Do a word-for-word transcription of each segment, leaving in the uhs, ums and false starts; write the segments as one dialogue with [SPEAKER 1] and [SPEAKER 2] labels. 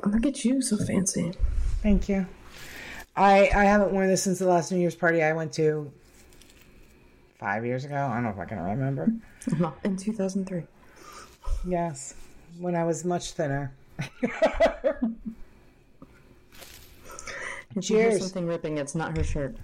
[SPEAKER 1] Look at you, so fancy.
[SPEAKER 2] Thank you. I I haven't worn this since the last New Year's party I went to five years ago. I don't know if I can remember.
[SPEAKER 1] In two thousand three.
[SPEAKER 2] Yes, when I was much thinner.
[SPEAKER 1] If you hear something ripping, it's not her shirt.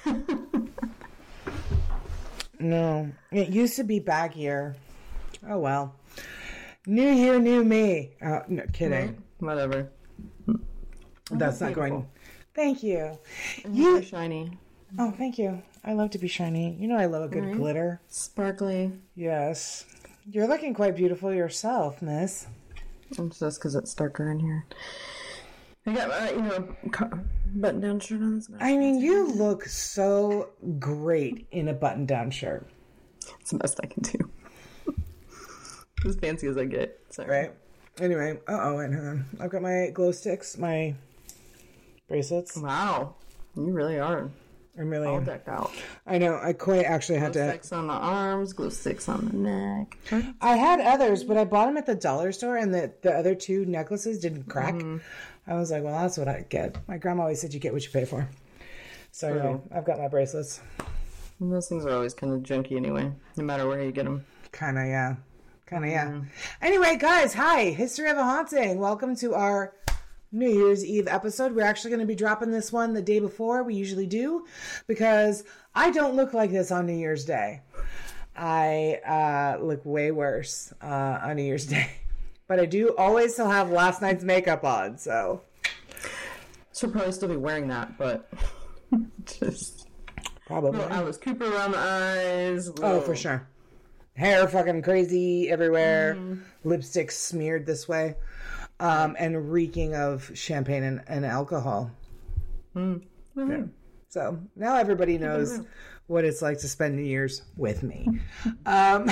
[SPEAKER 2] No, it used to be baggier. Oh well. New year, new me. Uh, no, kidding.
[SPEAKER 1] Right? Whatever.
[SPEAKER 2] That's not going. Thank you.
[SPEAKER 1] You shiny.
[SPEAKER 2] Oh, thank you. I love to be shiny. You know I love a good
[SPEAKER 1] Right.
[SPEAKER 2] glitter.
[SPEAKER 1] Sparkly.
[SPEAKER 2] Yes. You're looking quite beautiful yourself, miss.
[SPEAKER 1] It's just because it's darker in here. I got, uh, you know, button-down shirt on. This
[SPEAKER 2] I mean, you look so great in a button-down shirt.
[SPEAKER 1] It's the best I can do. As fancy as I get. Sorry.
[SPEAKER 2] Right? Anyway, uh-oh, wait, hang on. I've got my glow sticks, my bracelets.
[SPEAKER 1] Wow. You really are.
[SPEAKER 2] I'm really...
[SPEAKER 1] All decked out.
[SPEAKER 2] I know, I quite actually had
[SPEAKER 1] Glow
[SPEAKER 2] to...
[SPEAKER 1] sticks on the arms, glow sticks on the neck.
[SPEAKER 2] I had others, but I bought them at the dollar store, and the, the other two necklaces didn't crack. Mm-hmm. I was like, well, that's what I get. My grandma always said you get what you pay for. So anyway, I've got my bracelets.
[SPEAKER 1] And those things are always kind of junky anyway, no matter where you get them.
[SPEAKER 2] Kind of, yeah. Kind of, yeah. Anyway, guys, hi. History of a Haunting. Welcome to our New Year's Eve episode. We're actually going to be dropping this one the day before we usually do because I don't look like this on New Year's Day. I uh, look way worse uh, on New Year's Day. But I do always still have last night's makeup on, so.
[SPEAKER 1] She'll probably still be wearing that, but just.
[SPEAKER 2] Probably.
[SPEAKER 1] Little Alice Cooper around the eyes. Little...
[SPEAKER 2] Oh, for sure. Hair fucking crazy everywhere. Mm. Lipstick smeared this way. Um, and reeking of champagne and, and alcohol. Mm. Mm-hmm. Yeah. So now everybody knows what it's like to spend New Year's with me. um,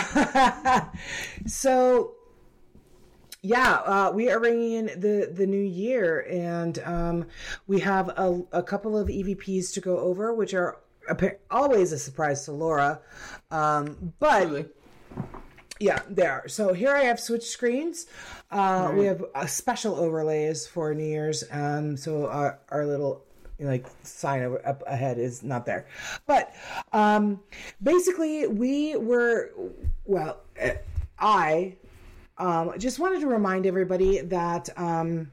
[SPEAKER 2] so... Yeah, uh, we are ringing in the, the new year, and um, we have a, a couple of E V Ps to go over, which are always a surprise to Laura. Um, but, really? Yeah, they are. So here I have switch screens. Uh, right. We have uh, special overlays for New Year's, um, so our, our little like sign up ahead is not there. But um, basically, we were, well, I... Um, just wanted to remind everybody that um,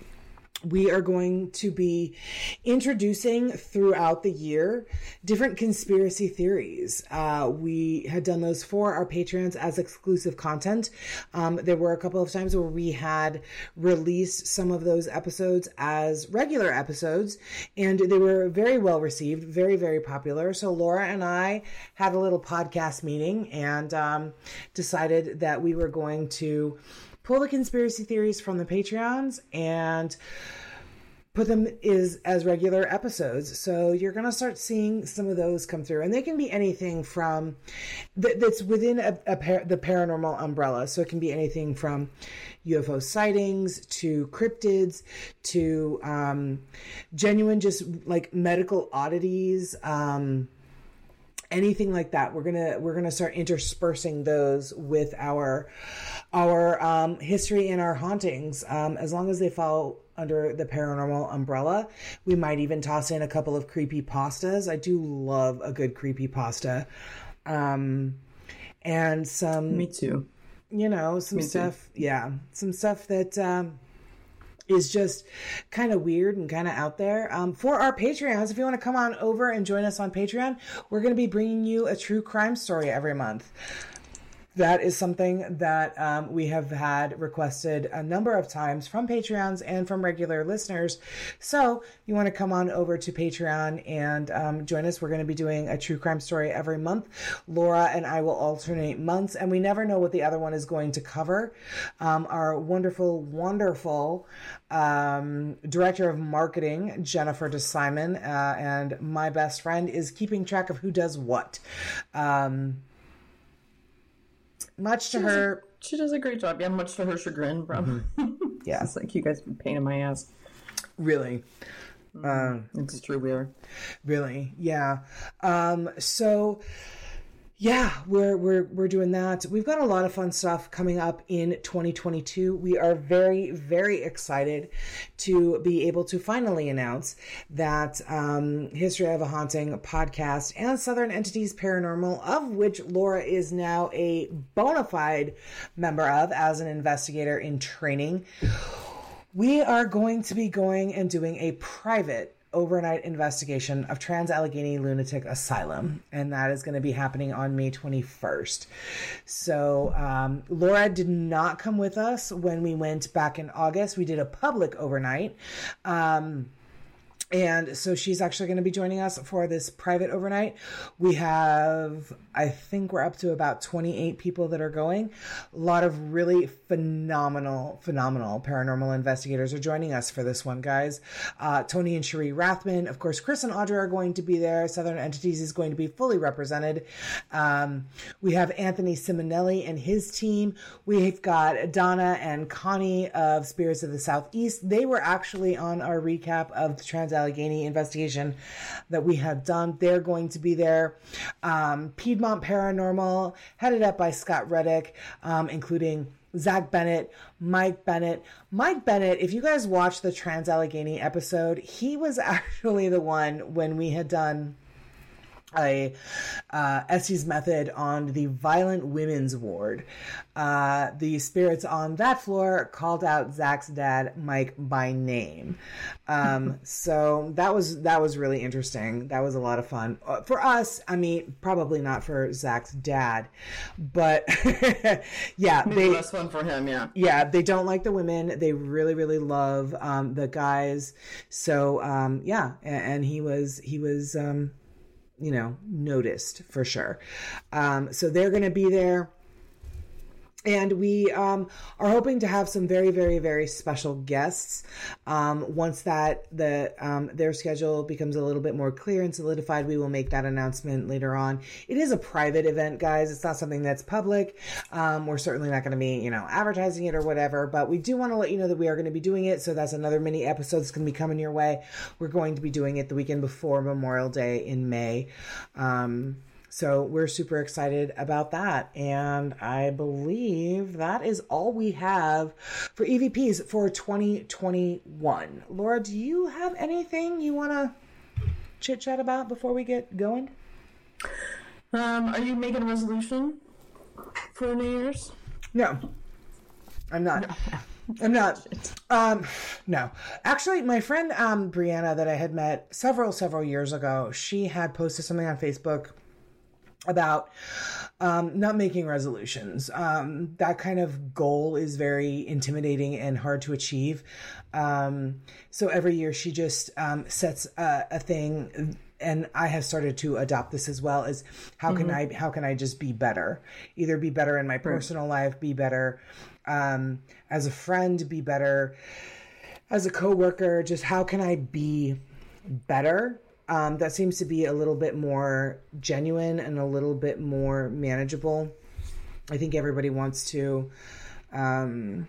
[SPEAKER 2] we are going to be introducing throughout the year different conspiracy theories. Uh, we had done those for our Patreons as exclusive content. Um, there were a couple of times where we had released some of those episodes as regular episodes, and they were very well received, very, very popular. So Laura and I had a little podcast meeting and um, decided that we were going to pull the conspiracy theories from the Patreons and put them is as regular episodes. So you're going to start seeing some of those come through, and they can be anything from th- that's within a, a par- the paranormal umbrella. So it can be anything from U F O sightings to cryptids to um, genuine, just like medical oddities, um, anything like that. We're gonna we're gonna start interspersing those with our our um, history and our hauntings, um, as long as they fall under the paranormal umbrella. We might even toss in a couple of creepy pastas. I do love a good creepy pasta, um, and some.
[SPEAKER 1] Me too.
[SPEAKER 2] You know, some
[SPEAKER 1] Me
[SPEAKER 2] stuff.
[SPEAKER 1] Too.
[SPEAKER 2] Yeah, some stuff that. Um, is just kind of weird and kind of out there. Um, for our Patreons, if you want to come on over and join us on Patreon, we're going to be bringing you a true crime story every month. That is something that um, we have had requested a number of times from Patreons and from regular listeners. So you want to come on over to Patreon and um, join us. We're going to be doing a true crime story every month. Laura and I will alternate months, and we never know what the other one is going to cover. Um, our wonderful, wonderful um, director of marketing, Jennifer DeSimon, uh, and my best friend is keeping track of who does what. Um, Much to
[SPEAKER 1] she
[SPEAKER 2] her...
[SPEAKER 1] A, she does a great job. Yeah, much to her chagrin, probably. Mm-hmm.
[SPEAKER 2] Yeah.
[SPEAKER 1] It's like you guys have been pain in my ass.
[SPEAKER 2] Really?
[SPEAKER 1] Mm-hmm.
[SPEAKER 2] Um,
[SPEAKER 1] it's true we are.
[SPEAKER 2] Really? Yeah. Um, so, Yeah, we're we're we're doing that. We've got a lot of fun stuff coming up in twenty twenty-two. We are very very excited to be able to finally announce that um, History of a Haunting podcast and Southern Entities Paranormal, of which Laura is now a bona fide member of as an investigator in training, we are going to be going and doing a private overnight investigation of Trans-Allegheny Lunatic Asylum, and that is going to be happening on May twenty-first. So um, Laura did not come with us when we went back in August. We did a public overnight. Um, And so she's actually going to be joining us for this private overnight. We have, I think we're up to about twenty-eight people that are going. A lot of really phenomenal, phenomenal paranormal investigators are joining us for this one, guys. Uh, Tony and Cherie Rathman. Of course, Chris and Audra are going to be there. Southern Entities is going to be fully represented. Um, we have Anthony Simonelli and his team. We've got Donna and Connie of Spirits of the Southeast. They were actually on our recap of the Trans Allegheny investigation that we had done. They're going to be there. Um, Piedmont Paranormal, headed up by Scott Reddick, um, including Zach Bennett, Mike Bennett. Mike Bennett, if you guys watched the Trans Allegheny episode, he was actually the one when we had done a uh, Essie's method on the violent women's ward. Uh, the spirits on that floor called out Zach's dad, Mike, by name. Um, so that was that was really interesting. That was a lot of fun uh, for us. I mean, probably not for Zach's dad, but yeah,
[SPEAKER 1] maybe
[SPEAKER 2] they,
[SPEAKER 1] less fun for him. Yeah,
[SPEAKER 2] yeah, they don't like the women. They really, really love um, the guys. So um, yeah, and, and he was he was. Um, you know, noticed for sure. Um, so they're going to be there. And we um, are hoping to have some very, very, very special guests um, once that the um, their schedule becomes a little bit more clear and solidified. We will make that announcement later on. It is a private event, guys. It's not something that's public. Um, we're certainly not going to be, you know, advertising it or whatever. But we do want to let you know that we are going to be doing it. So that's another mini episode that's going to be coming your way. We're going to be doing it the weekend before Memorial Day in May. Um, So we're super excited about that. And I believe that is all we have for E V Ps for twenty twenty-one. Laura, do you have anything you want to chit chat about before we get going?
[SPEAKER 1] Um, are you making a resolution for New Year's?
[SPEAKER 2] No, I'm not. No. I'm not. Um, no, actually, my friend um, Brianna that I had met several, several years ago, she had posted something on Facebook about um, not making resolutions. Um, that kind of goal is very intimidating and hard to achieve. Um, so every year she just um, sets a, a thing, and I have started to adopt this as well, is how mm-hmm. can I how can I just be better? Either be better in my personal right. life, be better um, as a friend, be better as a coworker. Just how can I be better? Um, that seems to be a little bit more genuine and a little bit more manageable. I think everybody wants to um,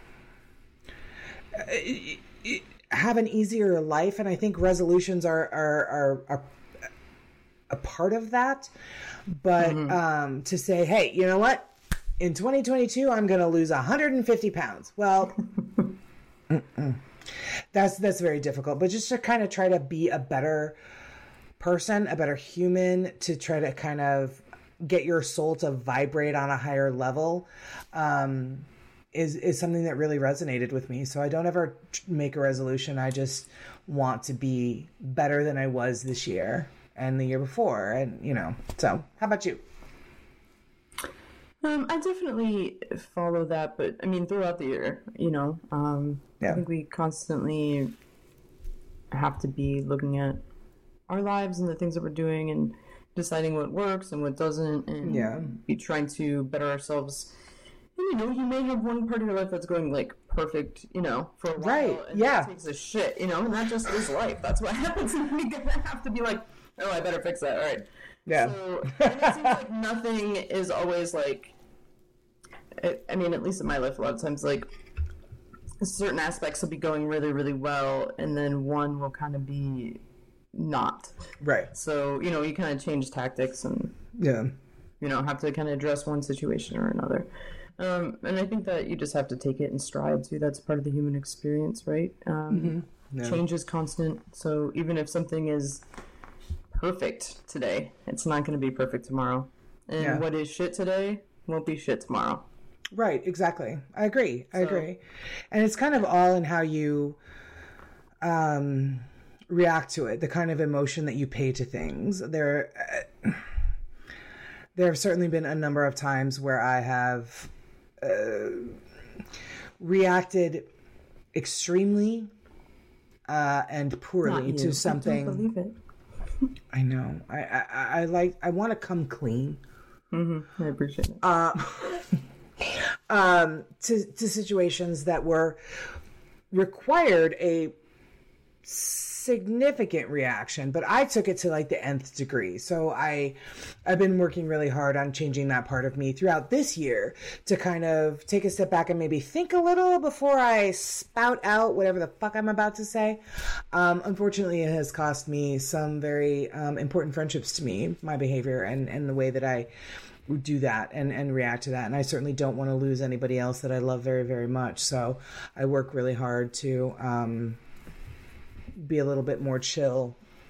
[SPEAKER 2] have an easier life, and I think resolutions are are, are, are a part of that. But mm-hmm. um, to say, hey, you know what? In twenty twenty-two, I'm going to lose one hundred fifty pounds. Well, mm-mm. That's that's very difficult, but just to kind of try to be a better person, a better human, to try to kind of get your soul to vibrate on a higher level, um, is is something that really resonated with me. So I don't ever make a resolution. I just want to be better than I was this year and the year before, and you know. So how about you?
[SPEAKER 1] Um, I definitely follow that, but I mean, throughout the year, you know, um, yeah. I think we constantly have to be looking at our lives and the things that we're doing and deciding what works and what doesn't, and
[SPEAKER 2] yeah.
[SPEAKER 1] be trying to better ourselves. And, you know, you may have one part of your life that's going like perfect, you know, for a while,
[SPEAKER 2] right?
[SPEAKER 1] And
[SPEAKER 2] yeah,
[SPEAKER 1] that takes a shit, you know, and that just is life. That's what happens, and we're gonna have to be like, oh, I better fix that. All right,
[SPEAKER 2] yeah.
[SPEAKER 1] So, and it seems like nothing is always like. I mean, at least in my life, a lot of times, like, certain aspects will be going really, really well, and then one will kind of be not.
[SPEAKER 2] Right.
[SPEAKER 1] So, you know, you kind of change tactics and...
[SPEAKER 2] Yeah.
[SPEAKER 1] you know, have to kind of address one situation or another. Um, and I think that you just have to take it in stride too. That's part of the human experience, right? Um, mm-hmm. yeah. Change is constant. So even if something is perfect today, it's not going to be perfect tomorrow. And yeah. what is shit today won't be shit tomorrow.
[SPEAKER 2] Right, exactly. I agree. I so, agree. And it's kind of all in how you um, react to it, the kind of emotion that you pay to things. There, uh, there have certainly been a number of times where I have uh, reacted extremely uh, and poorly to something.
[SPEAKER 1] I don't believe it.
[SPEAKER 2] I know. I, I, I like. I want to come clean.
[SPEAKER 1] Mm-hmm. I appreciate it.
[SPEAKER 2] Uh, um, to to situations that were required a significant reaction, but I took it to like the nth degree. So I, I've been working really hard on changing that part of me throughout this year to kind of take a step back and maybe think a little before I spout out whatever the fuck I'm about to say. Um, unfortunately, it has cost me some very um, important friendships to me, my behavior and, and the way that I do that and, and react to that. And I certainly don't want to lose anybody else that I love very, very much. So I work really hard to, um, be a little bit more chill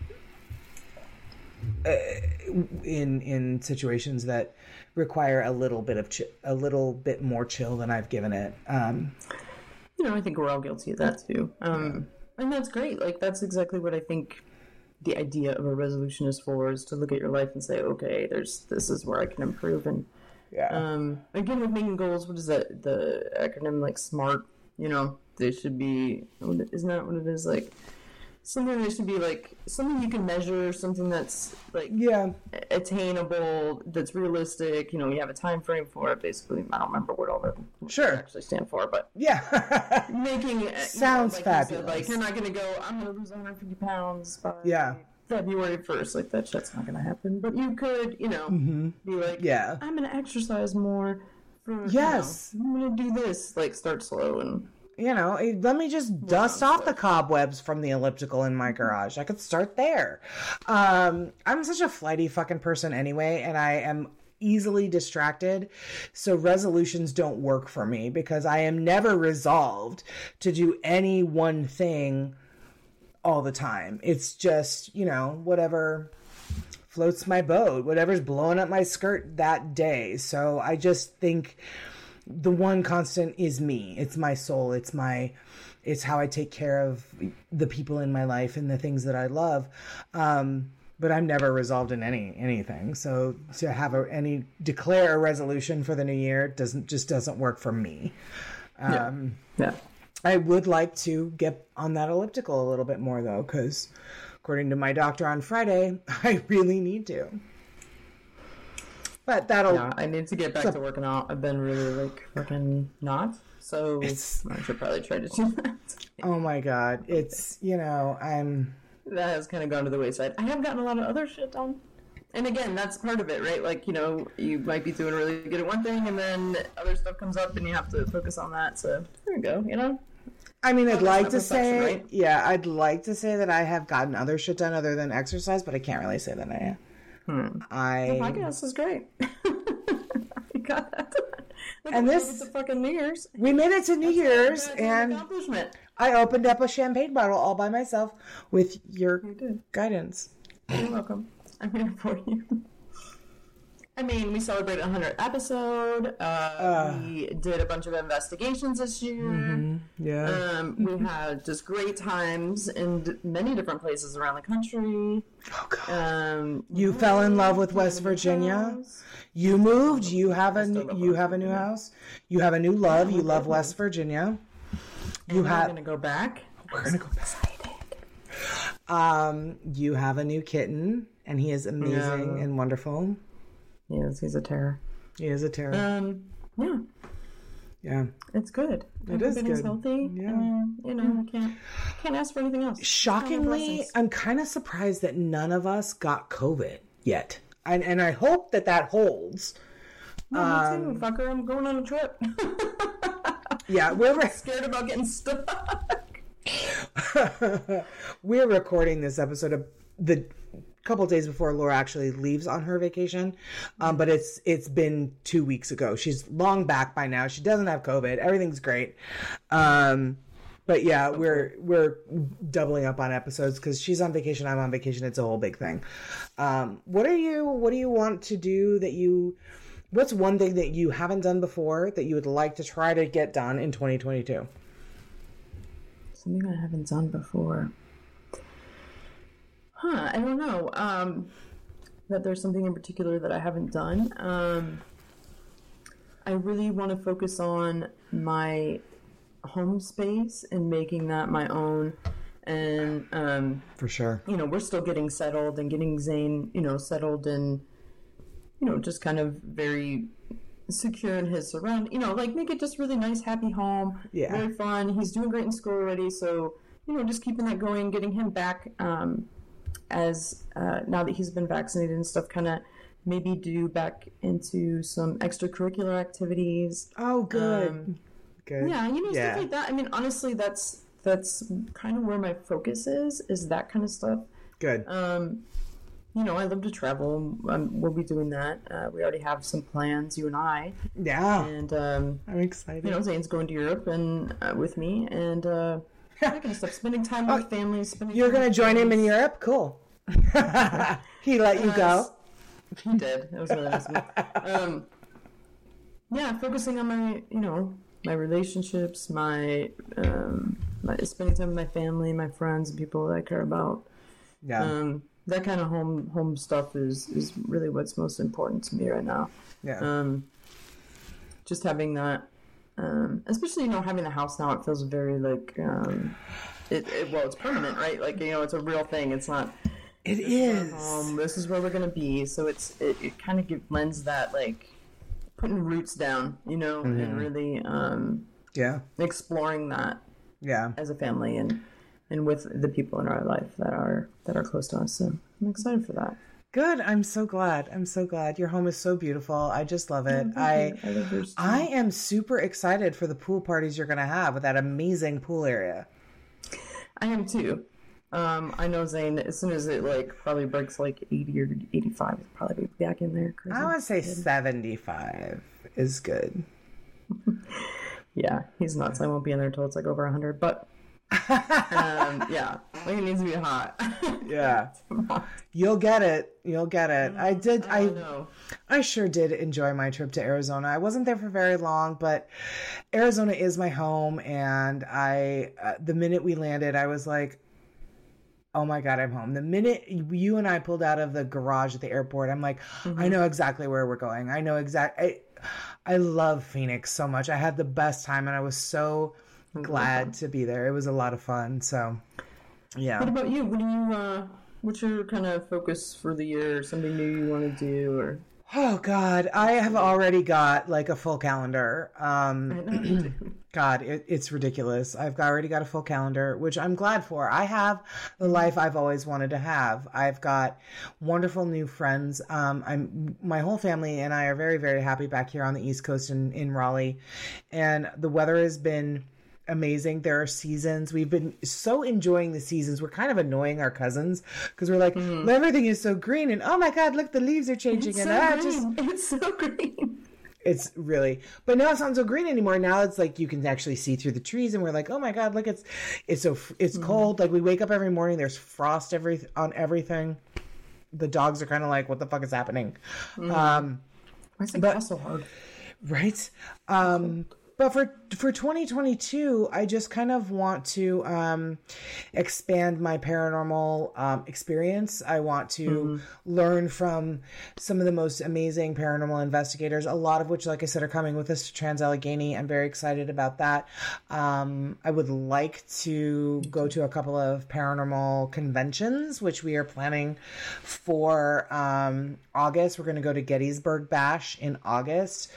[SPEAKER 2] uh, in in situations that require a little bit of chi- a little bit more chill than I've given it. Um,
[SPEAKER 1] you know, I think we're all guilty of that too, um, yeah. and that's great. Like that's exactly what I think the idea of a resolution is for: is to look at your life and say, okay, there's this is where I can improve. And
[SPEAKER 2] yeah,
[SPEAKER 1] um, again, with making goals, what is that? The acronym like SMART. You know, they should be. Isn't that what it is? Like. Something that should be like something you can measure, something that's like
[SPEAKER 2] yeah
[SPEAKER 1] attainable, that's realistic. You know, you have a time frame for it. Basically, I don't remember what all that
[SPEAKER 2] sure
[SPEAKER 1] actually stand for, but
[SPEAKER 2] yeah,
[SPEAKER 1] making
[SPEAKER 2] sounds
[SPEAKER 1] you know, like
[SPEAKER 2] fabulous.
[SPEAKER 1] You said, like you're not going to go. I'm going to lose one hundred fifty pounds by
[SPEAKER 2] yeah.
[SPEAKER 1] February first. Like that shit's not going to happen. But you could, you know,
[SPEAKER 2] mm-hmm.
[SPEAKER 1] be like,
[SPEAKER 2] yeah,
[SPEAKER 1] I'm going to exercise more. For,
[SPEAKER 2] yes,
[SPEAKER 1] you know, I'm going to do this. Like start slow and.
[SPEAKER 2] You know, let me just dust off the cobwebs from the elliptical in my garage. I could start there. Um, I'm such a flighty fucking person anyway, and I am easily distracted. So resolutions don't work for me because I am never resolved to do any one thing all the time. It's just, you know, whatever floats my boat, whatever's blowing up my skirt that day. So I just think... the one constant is me. It's my soul. It's my, it's how I take care of the people in my life and the things that I love. Um, but I'm never resolved in any, anything. So to have a, any declare a resolution for the new year doesn't, just doesn't work for me. Um,
[SPEAKER 1] yeah. yeah.
[SPEAKER 2] I would like to get on that elliptical a little bit more though, because according to my doctor on Friday, I really need to. But that'll...
[SPEAKER 1] Yeah, I need to get back so, to working out. I've been really, like, fucking not. So
[SPEAKER 2] it's,
[SPEAKER 1] I should probably try to do that.
[SPEAKER 2] Oh, my God. It's, you know, I'm...
[SPEAKER 1] That has kind of gone to the wayside. I have gotten a lot of other shit done. And again, that's part of it, right? Like, you know, you might be doing really good at one thing, and then other stuff comes up, and you have to focus on that. So there you go, you know?
[SPEAKER 2] I mean, I'd like to say... Right? Yeah, I'd like to say that I have gotten other shit done other than exercise, but I can't really say that I am.
[SPEAKER 1] Hmm.
[SPEAKER 2] I
[SPEAKER 1] the podcast is great. We got that. Look,
[SPEAKER 2] and this
[SPEAKER 1] it's a fucking New Year's.
[SPEAKER 2] We made it to New
[SPEAKER 1] That's
[SPEAKER 2] Year's,
[SPEAKER 1] an
[SPEAKER 2] and
[SPEAKER 1] accomplishment.
[SPEAKER 2] I opened up a champagne bottle all by myself with your
[SPEAKER 1] you
[SPEAKER 2] guidance.
[SPEAKER 1] You're welcome. I'm here for you. I mean, we celebrated a hundredth episode. Uh, uh, we did a bunch of investigations this year.
[SPEAKER 2] Mm-hmm. Yeah.
[SPEAKER 1] Um, we had just great times in many different places around the country.
[SPEAKER 2] Oh, God.
[SPEAKER 1] Um,
[SPEAKER 2] you yeah, fell in love with West Virginia. House. You moved. You have a new, you have a new house. You have a new love. You love West Virginia.
[SPEAKER 1] You and have. We're gonna go back.
[SPEAKER 2] We're gonna go back. Um, you have a new kitten, and he is amazing yeah. and wonderful.
[SPEAKER 1] Yes, he's a terror.
[SPEAKER 2] He is a terror.
[SPEAKER 1] Um, yeah.
[SPEAKER 2] Yeah.
[SPEAKER 1] It's good.
[SPEAKER 2] It is good.
[SPEAKER 1] Healthy.
[SPEAKER 2] Yeah.
[SPEAKER 1] Um, you know, I can't, can't ask for anything else.
[SPEAKER 2] Shockingly, I'm kind of surprised that none of us got COVID yet. And, and I hope that that holds.
[SPEAKER 1] No, um, me too, fucker. I'm going on a trip.
[SPEAKER 2] Yeah, we're
[SPEAKER 1] scared about getting stuck.
[SPEAKER 2] We're recording this episode of the couple of days before Laura actually leaves on her vacation. Um, but it's it's been two weeks ago. She's long back by now. She doesn't have COVID. Everything's great. Um, but yeah, okay. we're we're doubling up on episodes because she's on vacation. I'm on vacation. It's a whole big thing. Um, what are you? What do you want to do that you? What's one thing that you haven't done before that you would like to try to get done in twenty twenty-two?
[SPEAKER 1] Something I haven't done before. Huh, I don't know. Um, that there's something in particular that I haven't done. Um, I really want to focus on my home space and making that my own. And, um,
[SPEAKER 2] for sure,
[SPEAKER 1] you know, we're still getting settled and getting Zane, you know, settled and, you know, just kind of very secure in his surround, you know, like make it just really nice, happy home.
[SPEAKER 2] Yeah.
[SPEAKER 1] Very fun. He's doing great in school already. So, you know, just keeping that going, getting him back, um, as uh, now that he's been vaccinated and stuff, kind of maybe do back into some extracurricular activities.
[SPEAKER 2] Oh, good. Um, good.
[SPEAKER 1] Yeah, you know, yeah. stuff like that. I mean, honestly, that's that's kind of where my focus is, is that kind of stuff.
[SPEAKER 2] Good.
[SPEAKER 1] Um, you know, I love to travel. Um, we'll be doing that. Uh, we already have some plans, you and I.
[SPEAKER 2] Yeah.
[SPEAKER 1] And um,
[SPEAKER 2] I'm excited.
[SPEAKER 1] You know, Zane's going to Europe and uh, with me, and uh, that kind of stuff. Spending time with oh, family. Spending
[SPEAKER 2] you're
[SPEAKER 1] going
[SPEAKER 2] to join him in Europe? Cool. He let you go?
[SPEAKER 1] He did. It was really nice. Um, yeah, focusing on my, you know, my relationships, my, um, my spending time with my family, my friends, and people that I care about.
[SPEAKER 2] Yeah.
[SPEAKER 1] Um, that kind of home home stuff is, is really what's most important to me right now.
[SPEAKER 2] Yeah.
[SPEAKER 1] Um, just having that, um, especially, you know, having the house now, it feels very like, um, it, it well, it's permanent, right? Like, you know, it's a real thing. It's not.
[SPEAKER 2] It is.
[SPEAKER 1] Home. This is where we're gonna be. So it's it, it kind of lends that like putting roots down, you know, mm-hmm. and really um,
[SPEAKER 2] yeah,
[SPEAKER 1] exploring that,
[SPEAKER 2] yeah,
[SPEAKER 1] as a family and and with the people in our life that are that are close to us. So I'm excited for that.
[SPEAKER 2] Good. I'm so glad. I'm so glad. Your home is so beautiful. I just love it. Oh, I I, love I am super excited for the pool parties you're gonna have with that amazing pool area.
[SPEAKER 1] I am too. Um, I know Zane, as soon as it like probably breaks like eighty or eighty-five, it'll probably be back in there.
[SPEAKER 2] I would say seventy-five is good.
[SPEAKER 1] Yeah, he's nuts. I won't be in there until it's like over one hundred, but um, yeah, like it needs to be hot.
[SPEAKER 2] Yeah, you'll get it. You'll get it. I did.
[SPEAKER 1] I,
[SPEAKER 2] I, I sure did enjoy my trip to Arizona. I wasn't there for very long, but Arizona is my home, and I, uh, the minute we landed, I was like, oh my God, I'm home. The minute you and I pulled out of the garage at the airport, I'm like, mm-hmm. I know exactly where we're going. I know exactly. I, I love Phoenix so much. I had the best time, and I was so mm-hmm. glad to be there. It was a lot of fun. So, yeah.
[SPEAKER 1] What about you? What do you? Uh, what's your kind of focus for the year? Something new you want to do, or?
[SPEAKER 2] Oh God, I have already got like a full calendar. Um, God, it, it's ridiculous. I've already got a full calendar, which I'm glad for. I have the life I've always wanted to have. I've got wonderful new friends. Um, I'm my whole family and I are very, very happy back here on the East Coast in, in Raleigh, and the weather has been amazing. There are seasons. We've been so enjoying the seasons. We're kind of annoying our cousins because we're like, mm-hmm. everything is so green, and oh my God, look, the leaves are changing,
[SPEAKER 1] it's
[SPEAKER 2] and
[SPEAKER 1] so
[SPEAKER 2] that
[SPEAKER 1] green.
[SPEAKER 2] just
[SPEAKER 1] it's so green.
[SPEAKER 2] It's really, but now it's not so green anymore. Now it's like you can actually see through the trees, and we're like, oh my God, look, it's it's so it's mm-hmm. cold. Like we wake up every morning, there's frost every on everything. The dogs are kind of like, what the fuck is happening? Mm-hmm. Um,
[SPEAKER 1] Why is it so hard?
[SPEAKER 2] Right. Um, But for for twenty twenty-two, I just kind of want to um, expand my paranormal um, experience. I want to mm-hmm. learn from some of the most amazing paranormal investigators, a lot of which, like I said, are coming with us to Trans-Allegheny. I'm very excited about that. Um, I would like to go to a couple of paranormal conventions, which we are planning for um, August. We're going to go to Gettysburg Bash in August.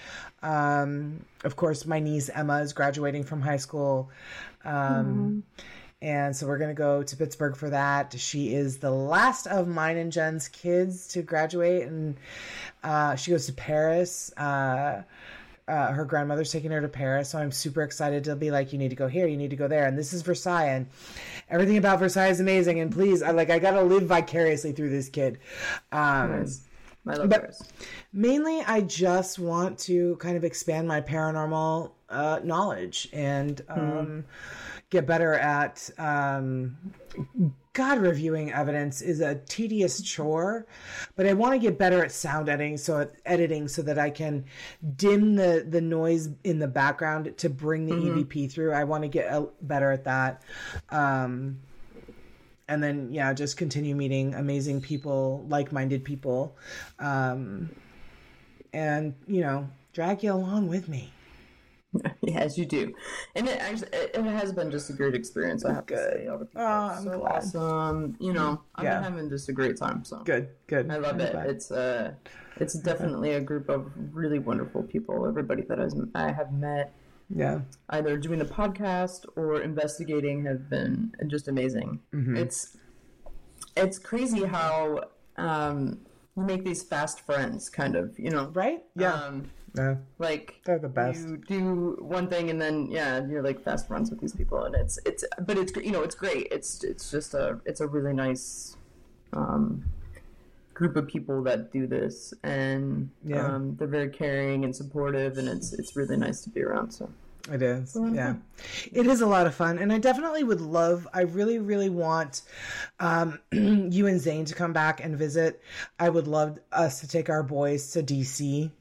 [SPEAKER 2] Um, of course, my niece Emma is graduating from high school. Um, mm-hmm. And so we're going to go to Pittsburgh for that. She is the last of mine and Jen's kids to graduate. And, uh, she goes to Paris. Uh, uh, her grandmother's taking her to Paris. So I'm super excited to be like, you need to go here, you need to go there. And this is Versailles. And, everything about Versailles is amazing, and please, I like I gotta live vicariously through this kid. Um,
[SPEAKER 1] nice. I love
[SPEAKER 2] but
[SPEAKER 1] Paris.
[SPEAKER 2] Mainly, I just want to kind of expand my paranormal uh, knowledge and um, mm. get better at. Um, God, reviewing evidence is a tedious chore, but I want to get better at sound editing, so editing, so that I can dim the the noise in the background to bring the mm-hmm. E V P through. I want to get uh, better at that, um, and then yeah, just continue meeting amazing people, like-minded people, um, and you know, drag you along with me.
[SPEAKER 1] Yes, you do, and it actually it has been just a great experience. I have
[SPEAKER 2] good.
[SPEAKER 1] to say, all the people
[SPEAKER 2] oh,
[SPEAKER 1] are
[SPEAKER 2] I'm
[SPEAKER 1] so
[SPEAKER 2] glad.
[SPEAKER 1] awesome. You know, I've yeah. been having just a great time. So
[SPEAKER 2] good, good.
[SPEAKER 1] I love I'm it. Glad. It's uh, it's definitely a group of really wonderful people. Everybody that has, I have met,
[SPEAKER 2] yeah,
[SPEAKER 1] either doing the podcast or investigating, have been just amazing. Mm-hmm. It's it's crazy how um, you make these fast friends, kind of. You know,
[SPEAKER 2] right? Yeah.
[SPEAKER 1] Um,
[SPEAKER 2] Yeah,
[SPEAKER 1] like
[SPEAKER 2] they're the best.
[SPEAKER 1] You do one thing and then yeah, you're like fast friends with these people, and it's it's but it's you know it's great. It's it's just a it's a really nice um, group of people that do this, and yeah. um, they're very caring and supportive, and it's it's really nice to be around. So
[SPEAKER 2] it is, yeah, it is a lot of fun, and I definitely would love. I really, really want um, you and Zane to come back and visit. I would love us to take our boys to D C.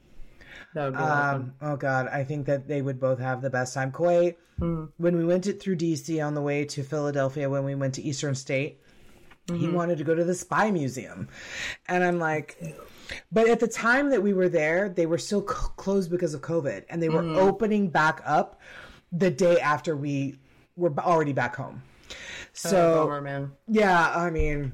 [SPEAKER 2] Um, oh God, I think that they would both have the best time. Koi, mm. when we went it through D C on the way to Philadelphia, when we went to Eastern State, mm-hmm. he wanted to go to the Spy Museum, and I'm like, but at the time that we were there, they were still c- closed because of COVID, and they were mm. opening back up the day after we were already back home. So,
[SPEAKER 1] oh, bummer, man.
[SPEAKER 2] yeah, I mean.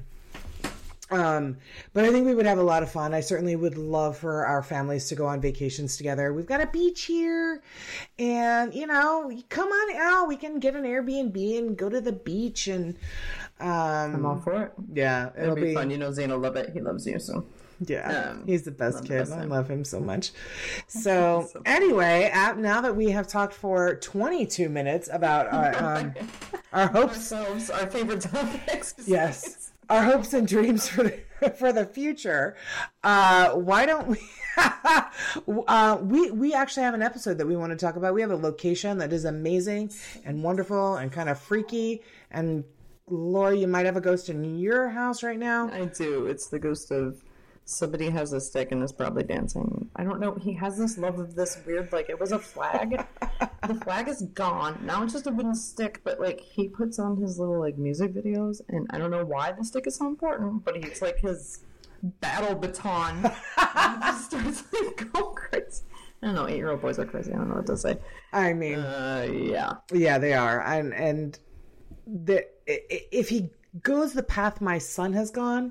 [SPEAKER 2] Um, but I think we would have a lot of fun. I certainly would love for our families to go on vacations together. We've got a beach here, and you know, come on out. We can get an Airbnb and go to the beach, and um,
[SPEAKER 1] I'm all for it.
[SPEAKER 2] Yeah,
[SPEAKER 1] it'll, it'll be, be fun. You know, Zane will love it. He loves you, so
[SPEAKER 2] yeah, um, he's the best kid. The best I love him so much.
[SPEAKER 1] So,
[SPEAKER 2] so anyway, now that we have talked for twenty-two minutes about our um, our hopes,
[SPEAKER 1] ourselves, our favorite topics,
[SPEAKER 2] yes. Our hopes and dreams for the for the future. Uh, why don't we? uh, we we actually have an episode that we want to talk about. We have a location that is amazing and wonderful and kind of freaky. And Laura, you might have a ghost in your house right now.
[SPEAKER 1] I do. It's the ghost of somebody has a stick and is probably dancing. I don't know. He has this love of this weird, like, it was a flag. The flag is gone. Now it's just a wooden stick, but, like, he puts on his little, like, music videos, and I don't know why the stick is so important, but it's, like, his battle baton. And he just starts, like, going crazy. I don't know. Eight-year-old boys are crazy. I don't know what to say.
[SPEAKER 2] I mean...
[SPEAKER 1] Uh, yeah.
[SPEAKER 2] Yeah, they are. And, and the, if he goes the path my son has gone...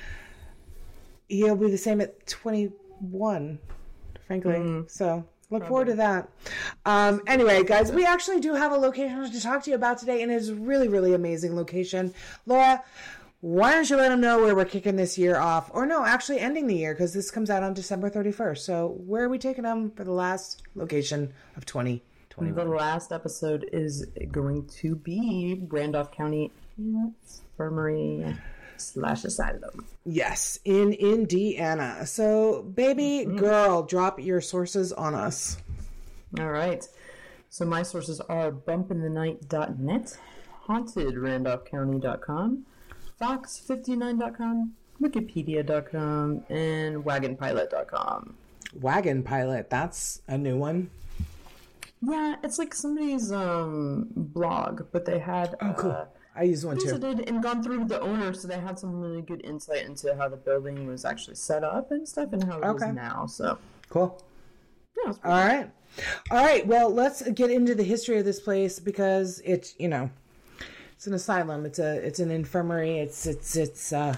[SPEAKER 2] he'll be the same at twenty-one, frankly. Mm. So look Probably. forward to that. Um, anyway, guys, we actually do have a location to talk to you about today, and it's a really, really amazing location. Laura, why don't you let them know where we're kicking this year off? Or no, actually ending the year, because this comes out on December thirty-first. So where are we taking them for the last location of twenty twenty-one?
[SPEAKER 1] The last episode is going to be Randolph County Infirmary slash asylum.
[SPEAKER 2] Yes, in Indiana. So, baby mm-hmm. girl, drop your sources on us.
[SPEAKER 1] All right. So my sources are bump in the night dot net, haunted randolph county dot com, fox fifty-nine dot com, wikipedia dot com, and wagon pilot dot com.
[SPEAKER 2] Wagon Pilot, that's a new one.
[SPEAKER 1] Yeah, it's like somebody's um blog, but they had
[SPEAKER 2] oh cool. Uh, I used one too.
[SPEAKER 1] Visited and gone through the owner, so they had some really good insight into how the building was actually set up and stuff, and how it okay. is now. So
[SPEAKER 2] cool.
[SPEAKER 1] Yeah.
[SPEAKER 2] All right. All right. Well, let's get into the history of this place, because it's, you know, it's an asylum. It's a it's an infirmary. It's it's it's. uh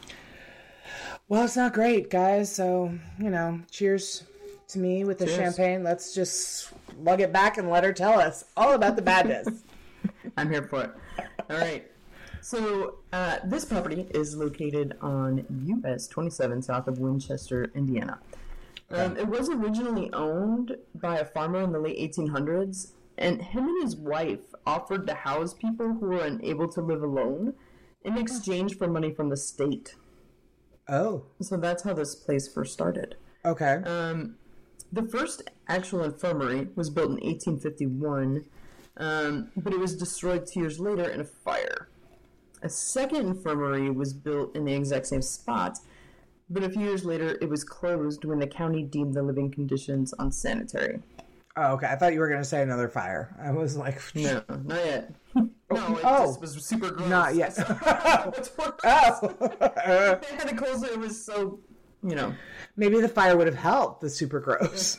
[SPEAKER 2] Well, it's not great, guys. So you know, cheers to me with the cheers. champagne. Let's just lug it back and let her tell us all about the badness.
[SPEAKER 1] I'm here for it. All right. So uh, this property is located on U S twenty-seven south of Winchester, Indiana. Um, it was originally owned by a farmer in the late eighteen hundreds, and him and his wife offered to house people who were unable to live alone in exchange for money from the state.
[SPEAKER 2] Oh.
[SPEAKER 1] So that's how this place first started.
[SPEAKER 2] Okay.
[SPEAKER 1] Um, the first actual infirmary was built in eighteen fifty-one, um, but it was destroyed two years later in a fire. A second infirmary was built in the exact same spot, but a few years later it was closed when the county deemed the living conditions unsanitary.
[SPEAKER 2] Oh, okay. I thought you were going to say another fire. I was like...
[SPEAKER 1] No, not yet. No, it
[SPEAKER 2] oh,
[SPEAKER 1] just was super gross.
[SPEAKER 2] Not yet.
[SPEAKER 1] What's worse? Oh. They had to close it. It was so, you know.
[SPEAKER 2] Maybe the fire would have helped the super gross.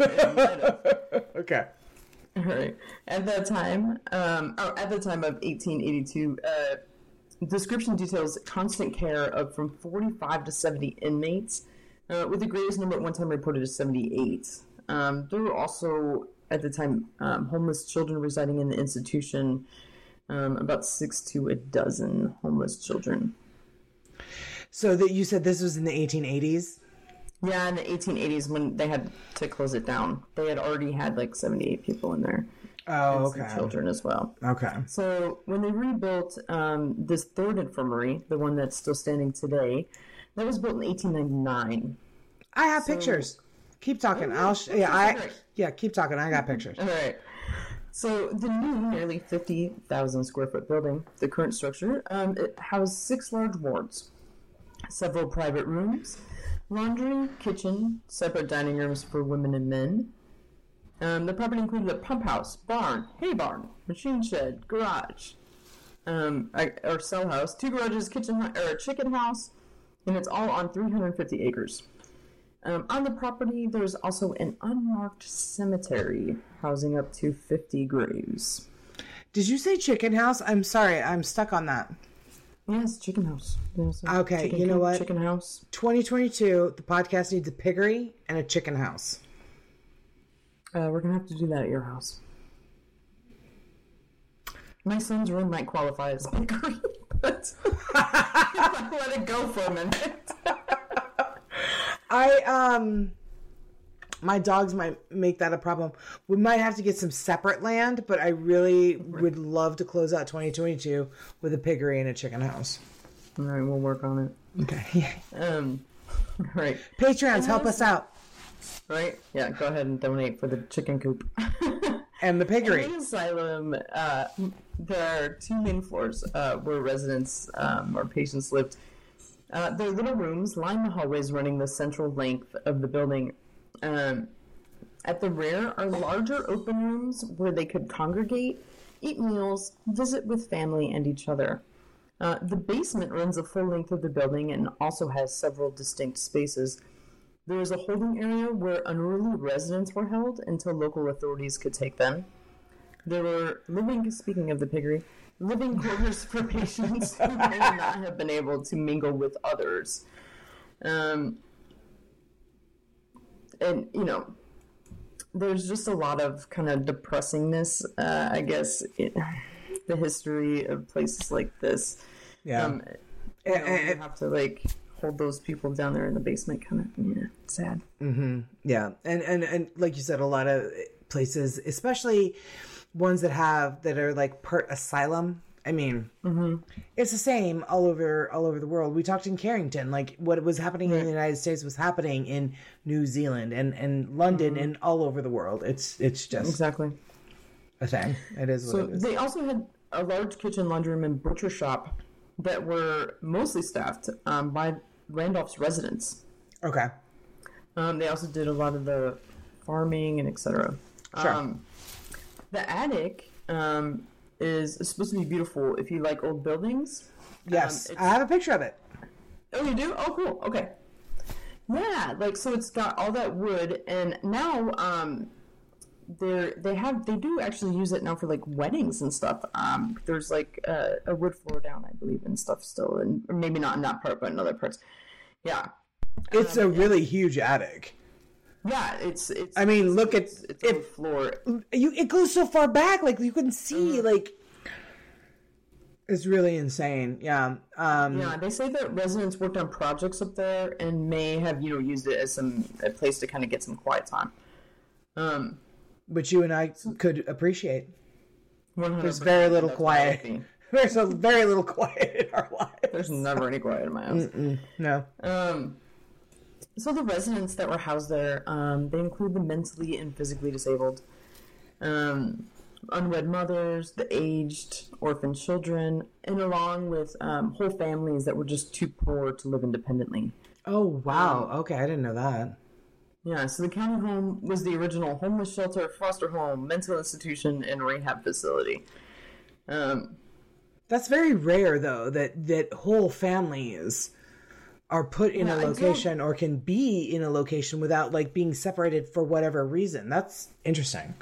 [SPEAKER 2] Okay.
[SPEAKER 1] All right. At that time, um, oh, at the time of eighteen eighty-two, uh, description details constant care of from forty-five to seventy inmates, uh, with the greatest number at one time reported as seventy-eight. Um, there were also, at the time, um, homeless children residing in the institution, um, about six to a dozen homeless children.
[SPEAKER 2] So that you said this was in the eighteen eighties?
[SPEAKER 1] Yeah, in the eighteen eighties when they had to close it down. They had already had like seventy-eight people in there.
[SPEAKER 2] Oh,
[SPEAKER 1] and
[SPEAKER 2] okay.
[SPEAKER 1] Some children as well.
[SPEAKER 2] Okay.
[SPEAKER 1] So when they rebuilt um, this third infirmary, the one that's still standing today, that was built in eighteen ninety-nine.
[SPEAKER 2] I have
[SPEAKER 1] so,
[SPEAKER 2] pictures. Keep talking.
[SPEAKER 1] Oh,
[SPEAKER 2] I'll sh- yeah, I
[SPEAKER 1] right.
[SPEAKER 2] yeah, keep talking. I got pictures.
[SPEAKER 1] All right. So the new, nearly fifty thousand square foot building, the current structure, um, it housed six large wards, several private rooms, laundry, kitchen, separate dining rooms for women and men. Um, the property included a pump house, barn, hay barn, machine shed, garage, um, or cell house, two garages, kitchen, or a chicken house, and it's all on three hundred fifty acres. Um, on the property, there's also an unmarked cemetery housing up to fifty graves.
[SPEAKER 2] Did you say chicken house? I'm sorry, I'm stuck on that.
[SPEAKER 1] Yes, chicken house.
[SPEAKER 2] Okay,
[SPEAKER 1] chicken
[SPEAKER 2] you know
[SPEAKER 1] coop,
[SPEAKER 2] what?
[SPEAKER 1] Chicken house.
[SPEAKER 2] twenty twenty-two, the podcast needs a piggery and a chicken house.
[SPEAKER 1] Uh, we're going to have to do that at your house. My son's room might qualify as piggery, but I let it go for a minute.
[SPEAKER 2] I, um... My dogs might make that a problem. We might have to get some separate land, but I really would love to close out twenty twenty-two with a piggery and a chicken house.
[SPEAKER 1] All right, we'll work on it.
[SPEAKER 2] Okay.
[SPEAKER 1] um, right.
[SPEAKER 2] Patreons, help us out.
[SPEAKER 1] Right? Yeah, go ahead and donate for the chicken coop.
[SPEAKER 2] And the piggery.
[SPEAKER 1] In the asylum, uh, there are two main floors uh, where residents um, or patients lived. Uh, there are little rooms line the hallways running the central length of the building. Um, at the rear are larger open rooms where they could congregate, eat meals, visit with family and each other. Uh, the basement runs the full length of the building and also has several distinct spaces. There is a holding area where unruly residents were held until local authorities could take them. There were living, speaking of the piggery, living quarters for patients who may not have been able to mingle with others. Um, and, you know, there's just a lot of kind of depressingness, uh, I guess, in the history of places like this.
[SPEAKER 2] Yeah.
[SPEAKER 1] Um, you know, you have to, like, hold those people down there in the basement, kind of, yeah, sad.
[SPEAKER 2] Mm-hmm. Yeah. And, and, and like you said, a lot of places, especially ones that have, that are like part asylum. I mean, mm-hmm. It's the same all over, all over the world. We talked in Carrington, like what was happening right. in the United States was happening in New Zealand and, and London mm-hmm. and all over the world. It's, it's just
[SPEAKER 1] exactly
[SPEAKER 2] a thing. It is
[SPEAKER 1] so
[SPEAKER 2] what it is.
[SPEAKER 1] They also had a large kitchen, laundry and butcher shop that were mostly staffed um, by Randolph's residents.
[SPEAKER 2] Okay.
[SPEAKER 1] Um, they also did a lot of the farming and et cetera.
[SPEAKER 2] Sure.
[SPEAKER 1] Um, the attic um, is supposed to be beautiful if you like old buildings.
[SPEAKER 2] Yes,
[SPEAKER 1] um,
[SPEAKER 2] I have a picture of it.
[SPEAKER 1] Oh, you do? Oh, cool. Okay. Yeah, like so it's got all that wood, and now um, they they have they do actually use it now for like weddings and stuff. Um, there's like a, a wood floor down, I believe, and stuff still, and or maybe not in that part, but in other parts. Yeah,
[SPEAKER 2] it's um, a really huge attic.
[SPEAKER 1] Yeah, it's it's.
[SPEAKER 2] I mean,
[SPEAKER 1] it's,
[SPEAKER 2] look
[SPEAKER 1] it's,
[SPEAKER 2] at
[SPEAKER 1] it's it. Floor.
[SPEAKER 2] You it goes so far back, like you can see, mm. like it's really insane. Yeah. Um,
[SPEAKER 1] yeah, they say that residents worked on projects up there and may have you know used it as some a place to kind of get some quiet time. Um,
[SPEAKER 2] which you and I could appreciate. There's very little quiet. There's a very little quiet in our lives.
[SPEAKER 1] There's never any quiet in my house.
[SPEAKER 2] Mm-mm, no.
[SPEAKER 1] Um, so the residents that were housed there, um, they include the mentally and physically disabled, um, unwed mothers, the aged, orphan children, and along with um, whole families that were just too poor to live independently.
[SPEAKER 2] Oh, wow. Um, okay, I didn't know that.
[SPEAKER 1] Yeah, so the county home was the original homeless shelter, foster home, mental institution, and rehab facility. Um...
[SPEAKER 2] That's very rare, though, that, that whole families are put in yeah, a location or can be in a location without, like, being separated for whatever reason. That's interesting.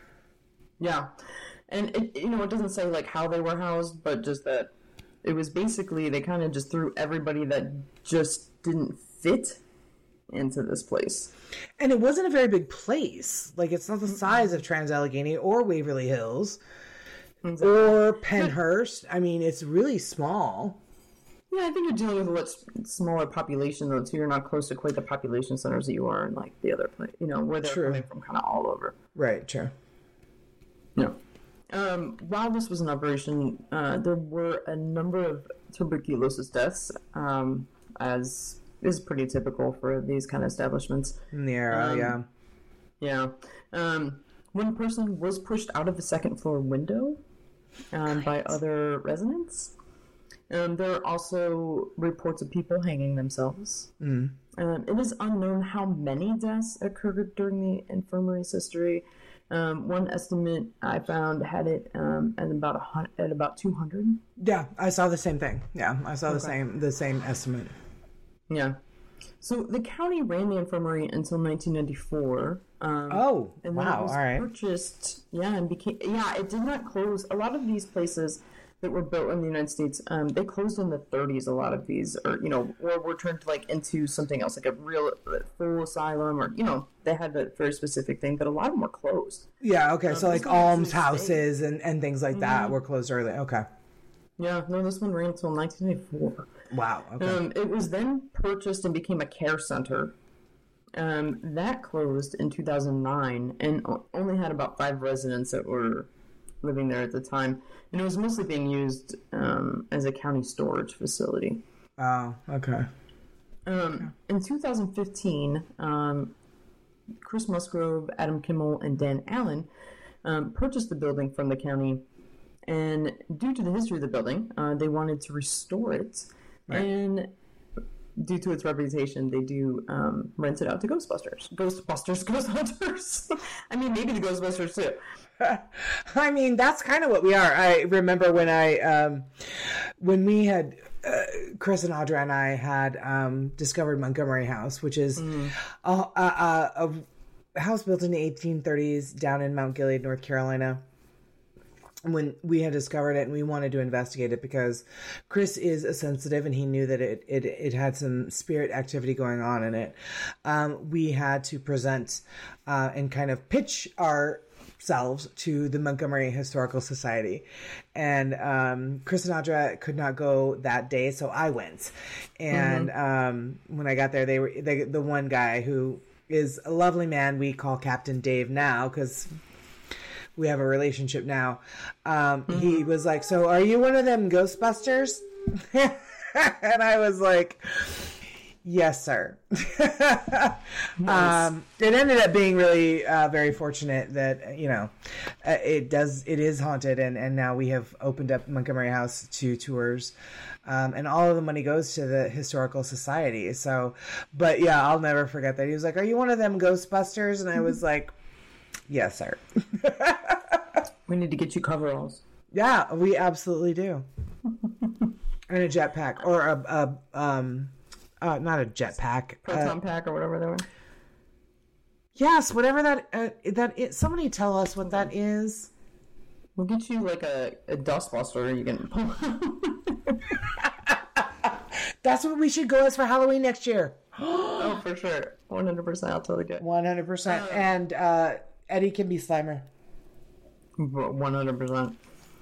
[SPEAKER 1] Yeah. And, it, you know, it doesn't say, like, how they were housed, but just that it was basically they kind of just threw everybody that just didn't fit into this place.
[SPEAKER 2] And it wasn't a very big place. Like, it's not the size of Trans-Allegheny or Waverly Hills. Exactly. Or Pennhurst. I mean, it's really small.
[SPEAKER 1] Yeah, I think you're dealing with a much smaller population, though, too. You're not close to quite the population centers that you are in, like, the other place, you know, where they're true. Coming from kind of all over.
[SPEAKER 2] Right, true.
[SPEAKER 1] Yeah. Um, while this was in operation, uh, there were a number of tuberculosis deaths, um, as is pretty typical for these kind of establishments.
[SPEAKER 2] In the era, um, yeah.
[SPEAKER 1] Yeah. Um, one person was pushed out of the second floor window. Um, by other residents. Um, there are also reports of people hanging themselves. Mm. Um, it is unknown how many deaths occurred during the infirmary's history. Um, one estimate I found had it um, at about a, at about two hundred.
[SPEAKER 2] Yeah, I saw the same thing. Yeah, I saw okay. the same the same estimate.
[SPEAKER 1] Yeah. So the county ran the infirmary until nineteen ninety-four. Um,
[SPEAKER 2] oh,
[SPEAKER 1] and
[SPEAKER 2] wow!
[SPEAKER 1] It was
[SPEAKER 2] all right.
[SPEAKER 1] Purchased, yeah, and became yeah. It did not close. A lot of these places that were built in the United States, um, they closed in the thirties. A lot of these, or you know, or were turned like into something else, like a real full asylum, or you know, they had a very specific thing. But a lot of them were closed.
[SPEAKER 2] Yeah. Okay. Um, so like almshouses and and things like that mm-hmm. were closed early. Okay.
[SPEAKER 1] Yeah. No, this one ran until nineteen eighty-four.
[SPEAKER 2] Wow. Okay.
[SPEAKER 1] Um, it was then purchased and became a care center. Um, that closed in two thousand nine and only had about five residents that were living there at the time. And it was mostly being used um, as a county storage facility.
[SPEAKER 2] Oh, okay.
[SPEAKER 1] Um, in two thousand fifteen, um, Chris Musgrove, Adam Kimmel, and Dan Allen um, purchased the building from the county. And due to the history of the building, uh, they wanted to restore it. Right. And due to its reputation, they do um, rent it out to Ghostbusters. Ghostbusters, Ghost Hunters. I mean, maybe the Ghostbusters too.
[SPEAKER 2] I mean, that's kind of what we are. I remember when I, um, when we had, uh, Chris and Audra and I had um, discovered Montgomery House, which is mm. a, a, a house built in the eighteen thirties down in Mount Gilead, North Carolina. When we had discovered it and we wanted to investigate it because Chris is a sensitive and he knew that it, it, it had some spirit activity going on in it. Um, we had to present uh, and kind of pitch ourselves to the Montgomery Historical Society. And um, Chris and Audra could not go that day, so I went. And mm-hmm. um, when I got there, they were they, the one guy who is a lovely man we call Captain Dave now because we have a relationship now. Um, mm-hmm. He was like, so are you one of them Ghostbusters? And I was like, yes, sir. Nice. Um, it ended up being really uh, very fortunate that, you know, uh, it does, it is haunted. And, and now we have opened up Montgomery House to tours. Um, and all of the money goes to the Historical Society. So, but yeah, I'll never forget that. He was like, are you one of them Ghostbusters? And I was like, yes, sir.
[SPEAKER 1] We need to get you coveralls.
[SPEAKER 2] Yeah, we absolutely do. And a jetpack, or a, a um, uh, not a jetpack,
[SPEAKER 1] proton
[SPEAKER 2] uh,
[SPEAKER 1] pack, or whatever they were.
[SPEAKER 2] Yes, whatever that uh, that is. Somebody tell us what that is.
[SPEAKER 1] We'll get you like a, a dustbuster. You can.
[SPEAKER 2] That's what we should go as for Halloween next year.
[SPEAKER 1] Oh, for sure, one hundred percent. I'll totally get.
[SPEAKER 2] One hundred percent, and uh, Eddie can be Slimer.
[SPEAKER 1] One hundred percent.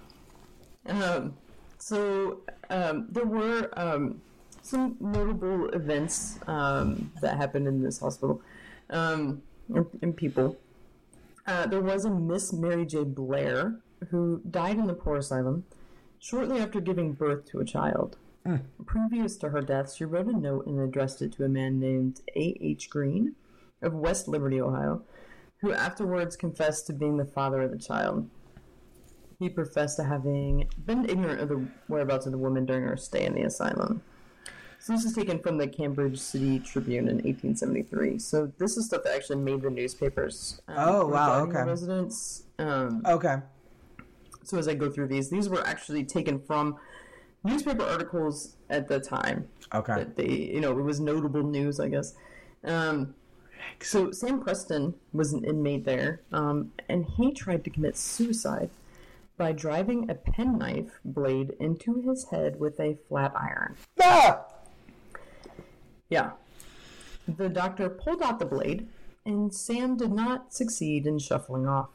[SPEAKER 1] Um, so um, there were um, some notable events um, that happened in this hospital, um, and people. Uh, there was a Miss Mary J. Blair who died in the poor asylum shortly after giving birth to a child. Mm. Previous to her death, she wrote a note and addressed it to a man named A H Green of West Liberty, Ohio, who afterwards confessed to being the father of the child. He professed to having been ignorant of the whereabouts of the woman during her stay in the asylum. So this is taken from the Cambridge City Tribune in eighteen seventy-three. So this is stuff that actually made the newspapers. Um,
[SPEAKER 2] oh, wow, okay.
[SPEAKER 1] Residents. Um,
[SPEAKER 2] okay.
[SPEAKER 1] So as I go through these, these were actually taken from newspaper articles at the time.
[SPEAKER 2] Okay.
[SPEAKER 1] That they, you know, it was notable news, I guess. Um, so Sam Preston was an inmate there, um, and he tried to commit suicide by driving a penknife blade into his head with a flat iron.
[SPEAKER 2] Ah!
[SPEAKER 1] Yeah. The doctor pulled out the blade, and Sam did not succeed in shuffling off.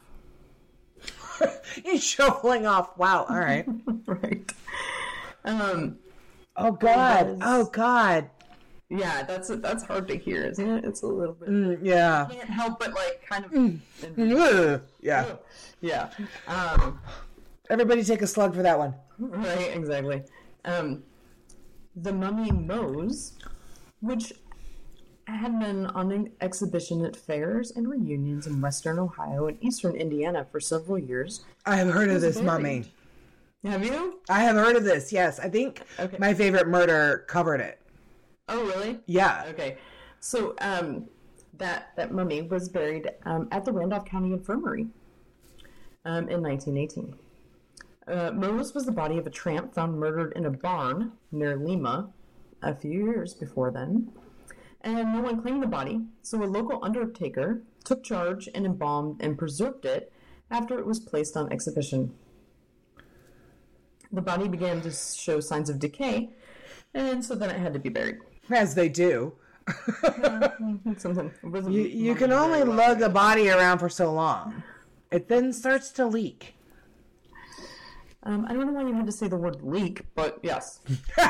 [SPEAKER 2] He's shuffling off. Wow. All right.
[SPEAKER 1] Right. Um.
[SPEAKER 2] Oh God.
[SPEAKER 1] Was,
[SPEAKER 2] oh God.
[SPEAKER 1] Yeah, that's that's hard to hear, isn't it? It's a little bit.
[SPEAKER 2] Mm, yeah.
[SPEAKER 1] I can't help but like kind of.
[SPEAKER 2] Mm. Yeah.
[SPEAKER 1] Yeah. Um.
[SPEAKER 2] Everybody take a slug for that one.
[SPEAKER 1] Right. Exactly. Um. The Mummy Mose, which had been on an exhibition at fairs and reunions in western Ohio and eastern Indiana for several years.
[SPEAKER 2] I have heard of this
[SPEAKER 1] buried.
[SPEAKER 2] mummy.
[SPEAKER 1] Have you?
[SPEAKER 2] I have heard of this, yes. I think okay. My Favorite Murder covered it.
[SPEAKER 1] Oh, really?
[SPEAKER 2] Yeah.
[SPEAKER 1] Okay. So, um, that, that mummy was buried um, at the Randolph County Infirmary um, in nineteen eighteen. Uh, Mose was the body of a tramp found murdered in a barn near Lima a few years before then. And no one claimed the body, so a local undertaker took charge and embalmed and preserved it after it was placed on exhibition. The body began to show signs of decay, and so then it had to be buried.
[SPEAKER 2] As they do.
[SPEAKER 1] uh, something,
[SPEAKER 2] you you can only lug a body around for so long. It then starts to leak.
[SPEAKER 1] Um, I don't know why you had to say the word leak, but yes.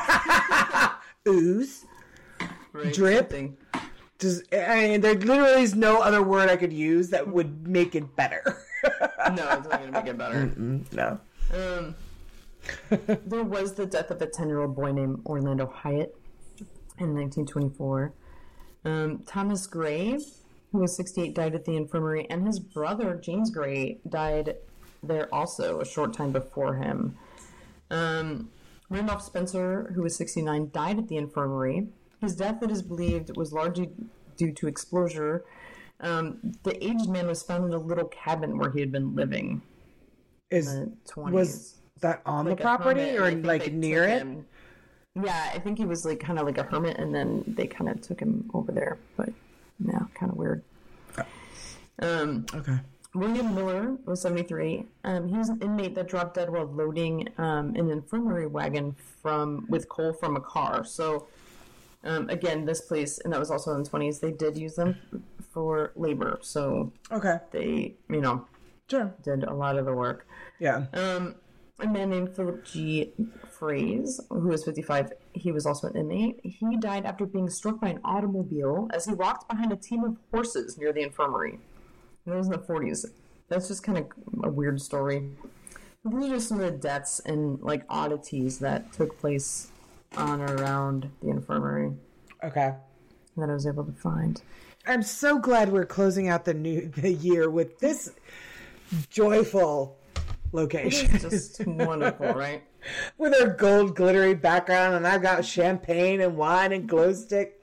[SPEAKER 2] Ooze.
[SPEAKER 1] Right,
[SPEAKER 2] drip. Does, I mean, there literally is no other word I could use that would make it better.
[SPEAKER 1] No, it's not going to make it better.
[SPEAKER 2] Mm-mm, no.
[SPEAKER 1] Um, there was the death of a ten-year-old boy named Orlando Hyatt in nineteen twenty-four. Um, Thomas Gray, who was sixty-eight, died at the infirmary, and his brother, James Gray, died there also a short time before him. Um, Randolph Spencer, who was sixty-nine, died at the infirmary. His death, it is believed, was largely due to exposure. Um, the aged man was found in a little cabin where he had been living.
[SPEAKER 2] Is
[SPEAKER 1] in the twenties.
[SPEAKER 2] Was that on like the property or like near it?
[SPEAKER 1] Him. Yeah, I think he was like kind of like a hermit, and then they kind of took him over there. But yeah, kind of weird. Um,
[SPEAKER 2] okay.
[SPEAKER 1] William Miller was seventy-three. Um, he was an inmate that dropped dead while loading um, an infirmary wagon from with coal from a car. So. Um, again, this place, and that was also in the twenties, they did use them for labor. So
[SPEAKER 2] okay,
[SPEAKER 1] they, you know,
[SPEAKER 2] sure,
[SPEAKER 1] did a lot of the work.
[SPEAKER 2] Yeah.
[SPEAKER 1] Um, a man named Philip G. Fraze, who was fifty-five, he was also an inmate. He died after being struck by an automobile as he walked behind a team of horses near the infirmary. And that was in the forties. That's just kind of a weird story. These are just some of the deaths and, like, oddities that took place on or around the infirmary.
[SPEAKER 2] Okay.
[SPEAKER 1] That I was able to find.
[SPEAKER 2] I'm so glad we're closing out the new the year with this joyful location.
[SPEAKER 1] It is just wonderful, right?
[SPEAKER 2] With our gold glittery background, and I've got champagne and wine and glow stick.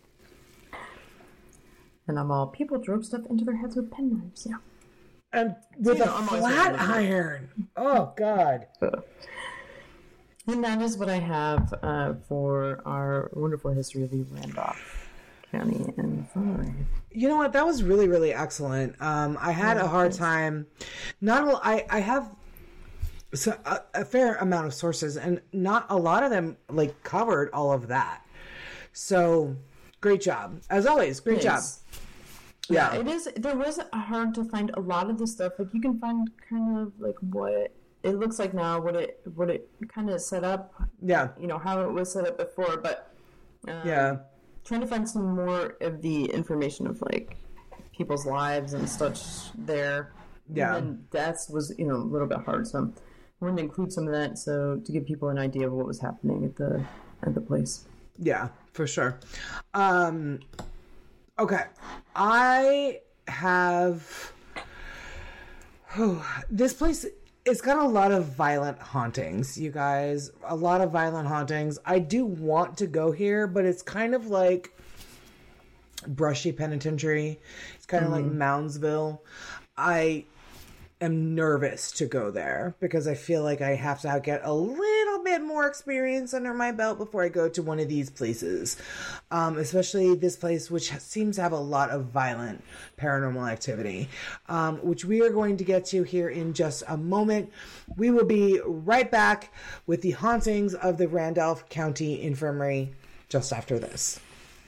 [SPEAKER 1] And I'm all, people drove stuff into their heads with penknives, yeah.
[SPEAKER 2] And with
[SPEAKER 1] so,
[SPEAKER 2] a know, flat iron. Oh, God.
[SPEAKER 1] And that is what I have uh, for our wonderful history of the Randolph County Infirmary.
[SPEAKER 2] You know what? That was really, really excellent. Um, I had yeah, a hard thanks. time. Not a, I, I have so, a, a fair amount of sources, and not a lot of them like covered all of that. So, great job. As always, great job.
[SPEAKER 1] Yeah. yeah, it is. There was hard to find a lot of the stuff. Like, you can find kind of like what it looks like now, what it what it kind of set up.
[SPEAKER 2] Yeah.
[SPEAKER 1] You know, how it was set up before, but um,
[SPEAKER 2] yeah.
[SPEAKER 1] Trying to find some more of the information of like people's lives and such there.
[SPEAKER 2] Yeah.
[SPEAKER 1] And deaths was, you know, a little bit hard. So I wanted to include some of that, so to give people an idea of what was happening at the at the place.
[SPEAKER 2] Yeah, for sure. Um, okay, I have oh, this place. It's got a lot of violent hauntings, you guys. A lot of violent hauntings. I do want to go here, but it's kind of like Brushy Penitentiary. It's kind of mm-hmm. like Moundsville. I am nervous to go there because I feel like I have to get a little bit more experience under my belt before I go to one of these places. Um, especially this place, which seems to have a lot of violent paranormal activity, um, which we are going to get to here in just a moment. We will be right back with the hauntings of the Randolph County Infirmary just after this.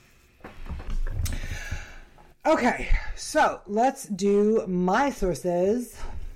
[SPEAKER 2] Okay, so let's do my sources.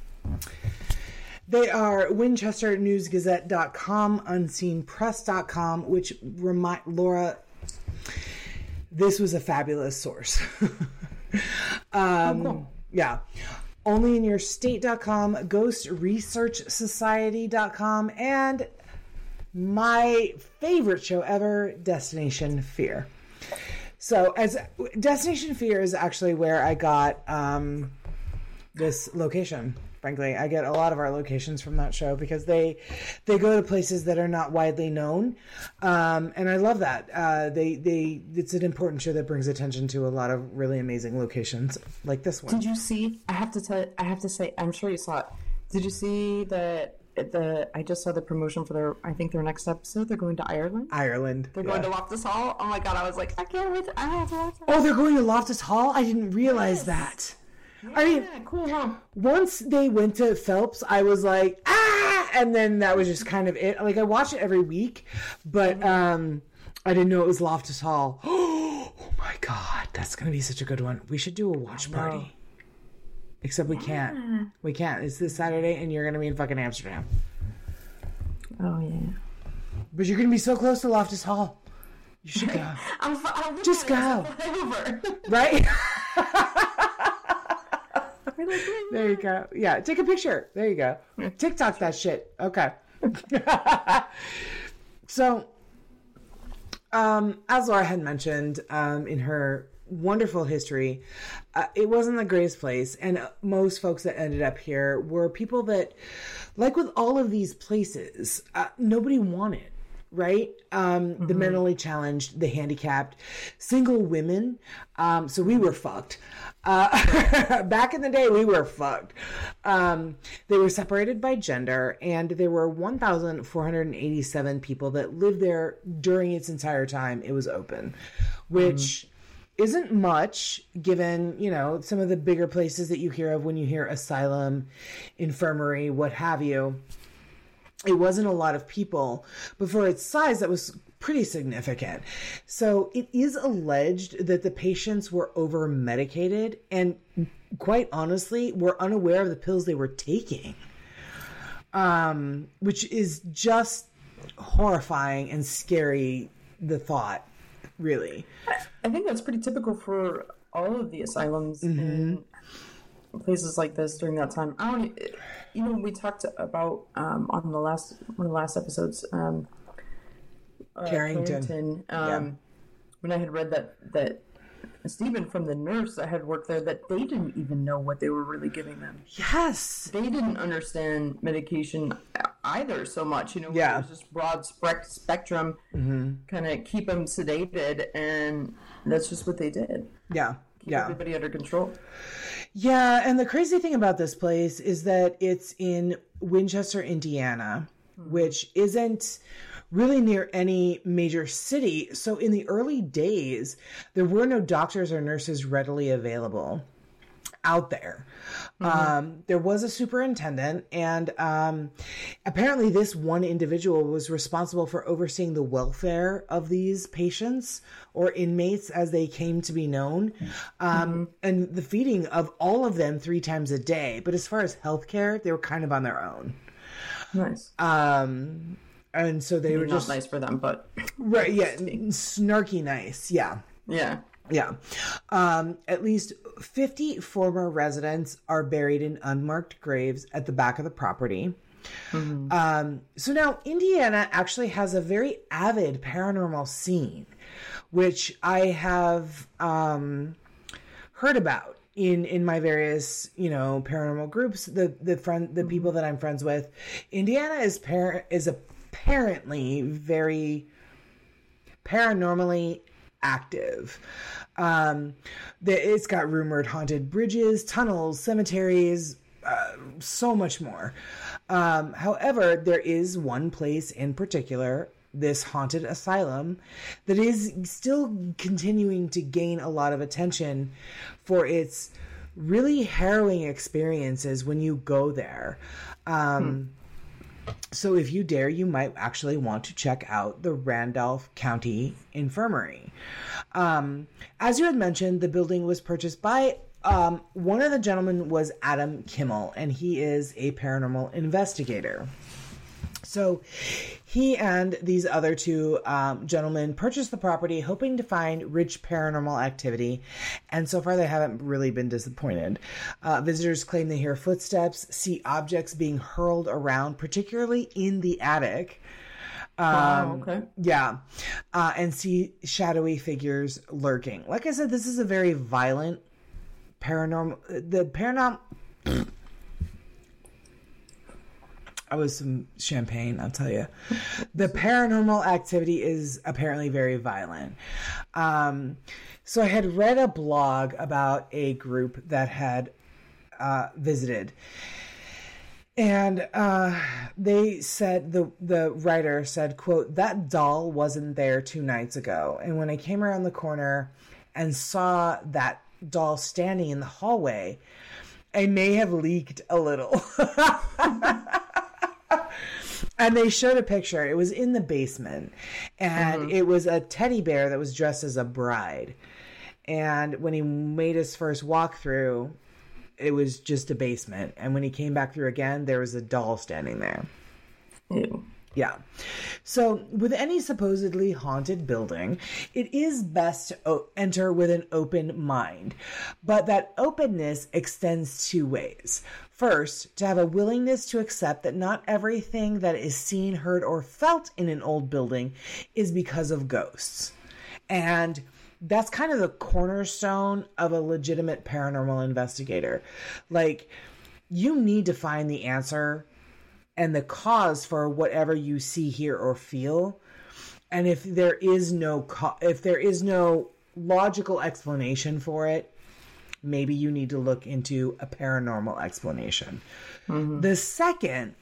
[SPEAKER 2] They are Winchester News Gazette dot com, unseen press dot com, which remind Laura, this was a fabulous source. um, oh, cool. Yeah. only in your state dot com, ghost research society dot com, and my favorite show ever, Destination Fear. So, as Destination Fear is actually where I got um, this location. Frankly, I get a lot of our locations from that show because they they go to places that are not widely known, um, and I love that. Uh, they they it's an important show that brings attention to a lot of really amazing locations like this one.
[SPEAKER 1] Did you see? I have to tell. I have to say. I'm sure you saw it. Did you see that? The I just saw the promotion for their. I think their next episode. They're going to Ireland.
[SPEAKER 2] Ireland.
[SPEAKER 1] They're
[SPEAKER 2] yeah.
[SPEAKER 1] going to Loftus Hall. Oh my god! I was like, I can't wait. To, I have to watch that.
[SPEAKER 2] Oh, they're going to Loftus Hall. I didn't realize yes. that.
[SPEAKER 1] Yeah,
[SPEAKER 2] I mean,
[SPEAKER 1] cool, huh?
[SPEAKER 2] Once they went to Phelps, I was like, ah, and then that was just kind of it. Like I watch it every week, but um, I didn't know it was Loftus Hall. Oh my god, that's gonna be such a good one. We should do a watch party. Except we yeah. can't. We can't. It's this Saturday, and you're gonna be in fucking Amsterdam.
[SPEAKER 1] Oh yeah.
[SPEAKER 2] But you're gonna be so close to Loftus Hall. You should go.
[SPEAKER 1] I'm, I'm
[SPEAKER 2] just go. Right. There you go. Yeah, take a picture. There you go. TikTok that shit. Okay. So, um, as Laura had mentioned um, in her wonderful history, uh, it wasn't the greatest place. And most folks that ended up here were people that, like with all of these places, uh, nobody wanted. Right? Um, mm-hmm. The mentally challenged, the handicapped, single women. Um, so we were fucked. Uh, back in the day, we were fucked. Um, they were separated by gender, and there were one thousand four hundred eighty-seven people that lived there during its entire time it was open, which mm-hmm. isn't much given, you know, some of the bigger places that you hear of when you hear asylum, infirmary, what have you. It wasn't a lot of people, but for its size, that was pretty significant. So it is alleged that the patients were over-medicated and, quite honestly, were unaware of the pills they were taking, um, which is just horrifying and scary, the thought, really.
[SPEAKER 1] I think that's pretty typical for all of the asylums mm-hmm. in places like this during that time. I don't. You know, we talked about um, on the last one of the last episodes, um, uh,
[SPEAKER 2] Carrington.
[SPEAKER 1] Carrington um, yeah. When I had read that that Stephen from the nurse that had worked there, that they didn't even know what they were really giving them.
[SPEAKER 2] Yes,
[SPEAKER 1] they didn't understand medication either so much. You know,
[SPEAKER 2] yeah,
[SPEAKER 1] it was just broad spe- spectrum, mm-hmm. kind of keep them sedated, and that's just what they did.
[SPEAKER 2] Yeah.
[SPEAKER 1] Keep
[SPEAKER 2] yeah.
[SPEAKER 1] everybody under control.
[SPEAKER 2] Yeah, and the crazy thing about this place is that it's in Winchester, Indiana, mm-hmm. which isn't really near any major city. So in the early days, there were no doctors or nurses readily available out there. Mm-hmm. Um, there was a superintendent, and um, apparently this one individual was responsible for overseeing the welfare of these patients or inmates as they came to be known, um, mm-hmm. and the feeding of all of them three times a day. But as far as healthcare, they were kind of on their own.
[SPEAKER 1] Nice.
[SPEAKER 2] Um, and so they I mean, were
[SPEAKER 1] not
[SPEAKER 2] just
[SPEAKER 1] nice for them, but
[SPEAKER 2] right. Yeah. Snarky nice. Yeah.
[SPEAKER 1] Yeah.
[SPEAKER 2] Yeah. Um, at least fifty former residents are buried in unmarked graves at the back of the property. Mm-hmm. Um, so now Indiana actually has a very avid paranormal scene, which I have um, heard about in, in my various, you know, paranormal groups, the, the friend, the mm-hmm. people that I'm friends with. Indiana is par- is apparently very paranormally active. Um, the, it's got rumored haunted bridges, tunnels, cemeteries, uh, so much more. Um, however, there is one place in particular, this haunted asylum, that is still continuing to gain a lot of attention for its really harrowing experiences when you go there. Um, hmm. So if you dare, you might actually want to check out the Randolph County Infirmary. Um, as you had mentioned, the building was purchased by um, one of the gentlemen was Adam Kimmel, and he is a paranormal investigator. So he and these other two um, gentlemen purchased the property hoping to find rich paranormal activity, and so far they haven't really been disappointed. Uh, visitors claim they hear footsteps, see objects being hurled around, particularly in the attic. Um,
[SPEAKER 1] wow, okay.
[SPEAKER 2] Yeah. Uh, and see shadowy figures lurking. Like I said, this is a very violent paranormal... The paranormal... I was some champagne, I'll tell you. The paranormal activity is apparently very violent. Um, so I had read a blog about a group that had uh, visited. And uh, they said, the, the writer said, quote, "That doll wasn't there two nights ago. And when I came around the corner and saw that doll standing in the hallway, I may have leaked a little." And they showed a picture. It was in the basement. And mm-hmm. it was a teddy bear that was dressed as a bride. And when he made his first walkthrough, it was just a basement. And when he came back through again, there was a doll standing there.
[SPEAKER 1] Ew.
[SPEAKER 2] Yeah. So with any supposedly haunted building, it is best to o- enter with an open mind. But that openness extends two ways. First, to have a willingness to accept that not everything that is seen, heard, or felt in an old building is because of ghosts. And that's kind of the cornerstone of a legitimate paranormal investigator. Like, you need to find the answer and the cause for whatever you see, hear, or feel. And if there is no co- if there is no logical explanation for it, maybe you need to look into a paranormal explanation. Mm-hmm. The second,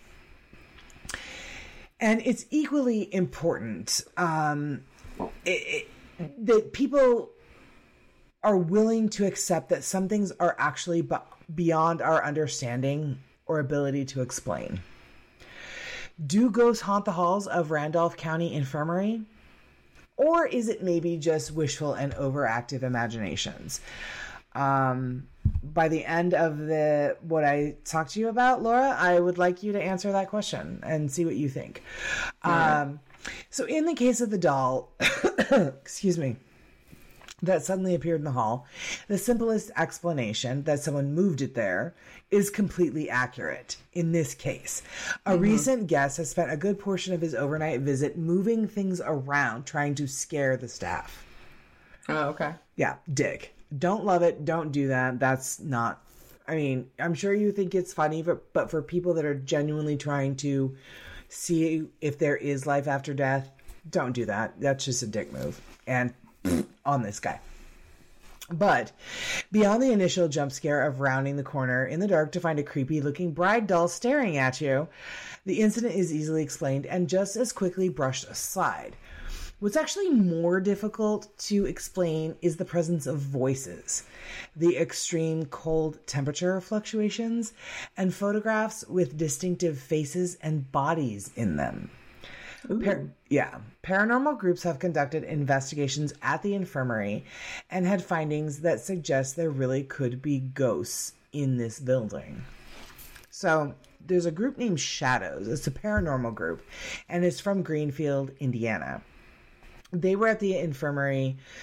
[SPEAKER 2] and it's equally important, um, it, it, that people are willing to accept that some things are actually b- beyond our understanding or ability to explain. Do ghosts haunt the halls of Randolph County Infirmary? Or is it maybe just wishful and overactive imaginations? Um, by the end of the what I talked to you about, Laura, I would like you to answer that question and see what you think. Yeah. Um, so in the case of the doll, excuse me, that suddenly appeared in the hall, the simplest explanation, that someone moved it there, is completely accurate in this case. A mm-hmm. recent guest has spent a good portion of his overnight visit moving things around, trying to scare the staff.
[SPEAKER 1] Oh, okay.
[SPEAKER 2] Yeah, dick. Don't love it. Don't do that. That's not... I mean, I'm sure you think it's funny, but, but for people that are genuinely trying to see if there is life after death, don't do that. That's just a dick move. And on this guy. But beyond the initial jump scare of rounding the corner in the dark to find a creepy looking bride doll staring at you, the incident is easily explained and just as quickly brushed aside. What's actually more difficult to explain is the presence of voices, the extreme cold temperature fluctuations, and photographs with distinctive faces and bodies in them. Par- yeah. Paranormal groups have conducted investigations at the infirmary and had findings that suggest there really could be ghosts in this building. So there's a group named Shadows. It's a paranormal group, and it's from Greenfield, Indiana. They were at the infirmary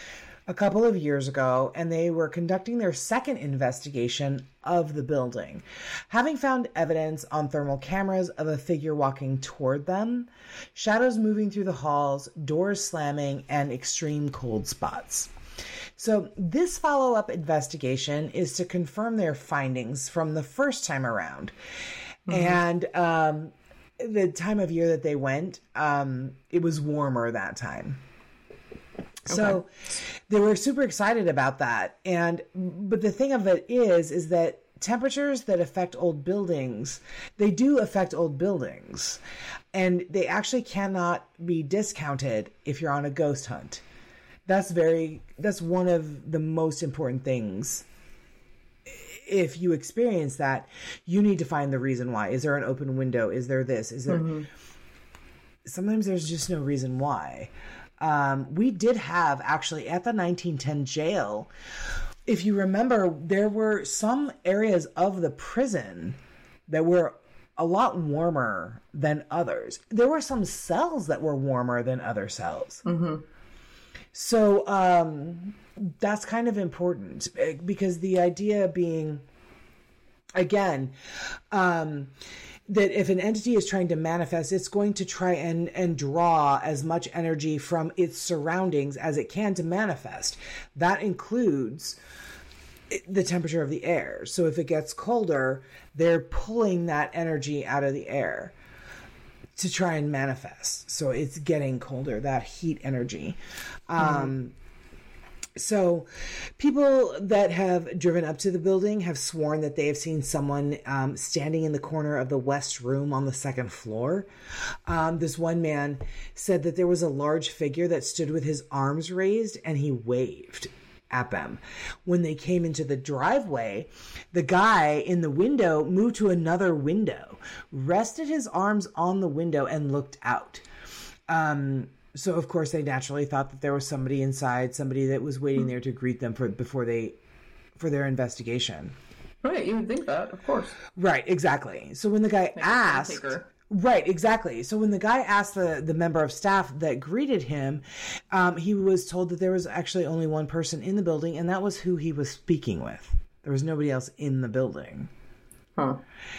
[SPEAKER 2] a couple of years ago, and they were conducting their second investigation of the building, having found evidence on thermal cameras of a figure walking toward them, shadows moving through the halls, doors slamming, and extreme cold spots. So this follow-up investigation is to confirm their findings from the first time around. Mm-hmm. And um, the time of year that they went, um, it was warmer that time. So okay. They were super excited about that. And but the thing of it is, is that temperatures that affect old buildings, they do affect old buildings. And they actually cannot be discounted if you're on a ghost hunt. That's very, that's one of the most important things. If you experience that, you need to find the reason why. Is there an open window? Is there this? Is there... Mm-hmm. Sometimes there's just no reason why. Um, we did have, actually, at the nineteen ten jail, if you remember, there were some areas of the prison that were a lot warmer than others. There were some cells that were warmer than other cells. Mm-hmm. So um, that's kind of important, because the idea being, again, um, that if an entity is trying to manifest, it's going to try and, and draw as much energy from its surroundings as it can to manifest. That includes the temperature of the air. So if it gets colder, they're pulling that energy out of the air to try and manifest. So it's getting colder, that heat energy. Um, mm-hmm. So people that have driven up to the building have sworn that they have seen someone um, standing in the corner of the west room on the second floor. Um, this one man said that there was a large figure that stood with his arms raised and he waved at them. When they came into the driveway, the guy in the window moved to another window, rested his arms on the window, and looked out. Um, so, of course, they naturally thought that there was somebody inside, somebody that was waiting there to greet them for before they for their investigation.
[SPEAKER 1] Right, you would think that, of course.
[SPEAKER 2] Right, exactly. So when the guy Make asked... Right, exactly. So when the guy asked the, the member of staff that greeted him, um, he was told that there was actually only one person in the building, and that was who he was speaking with. There was nobody else in the building. Huh.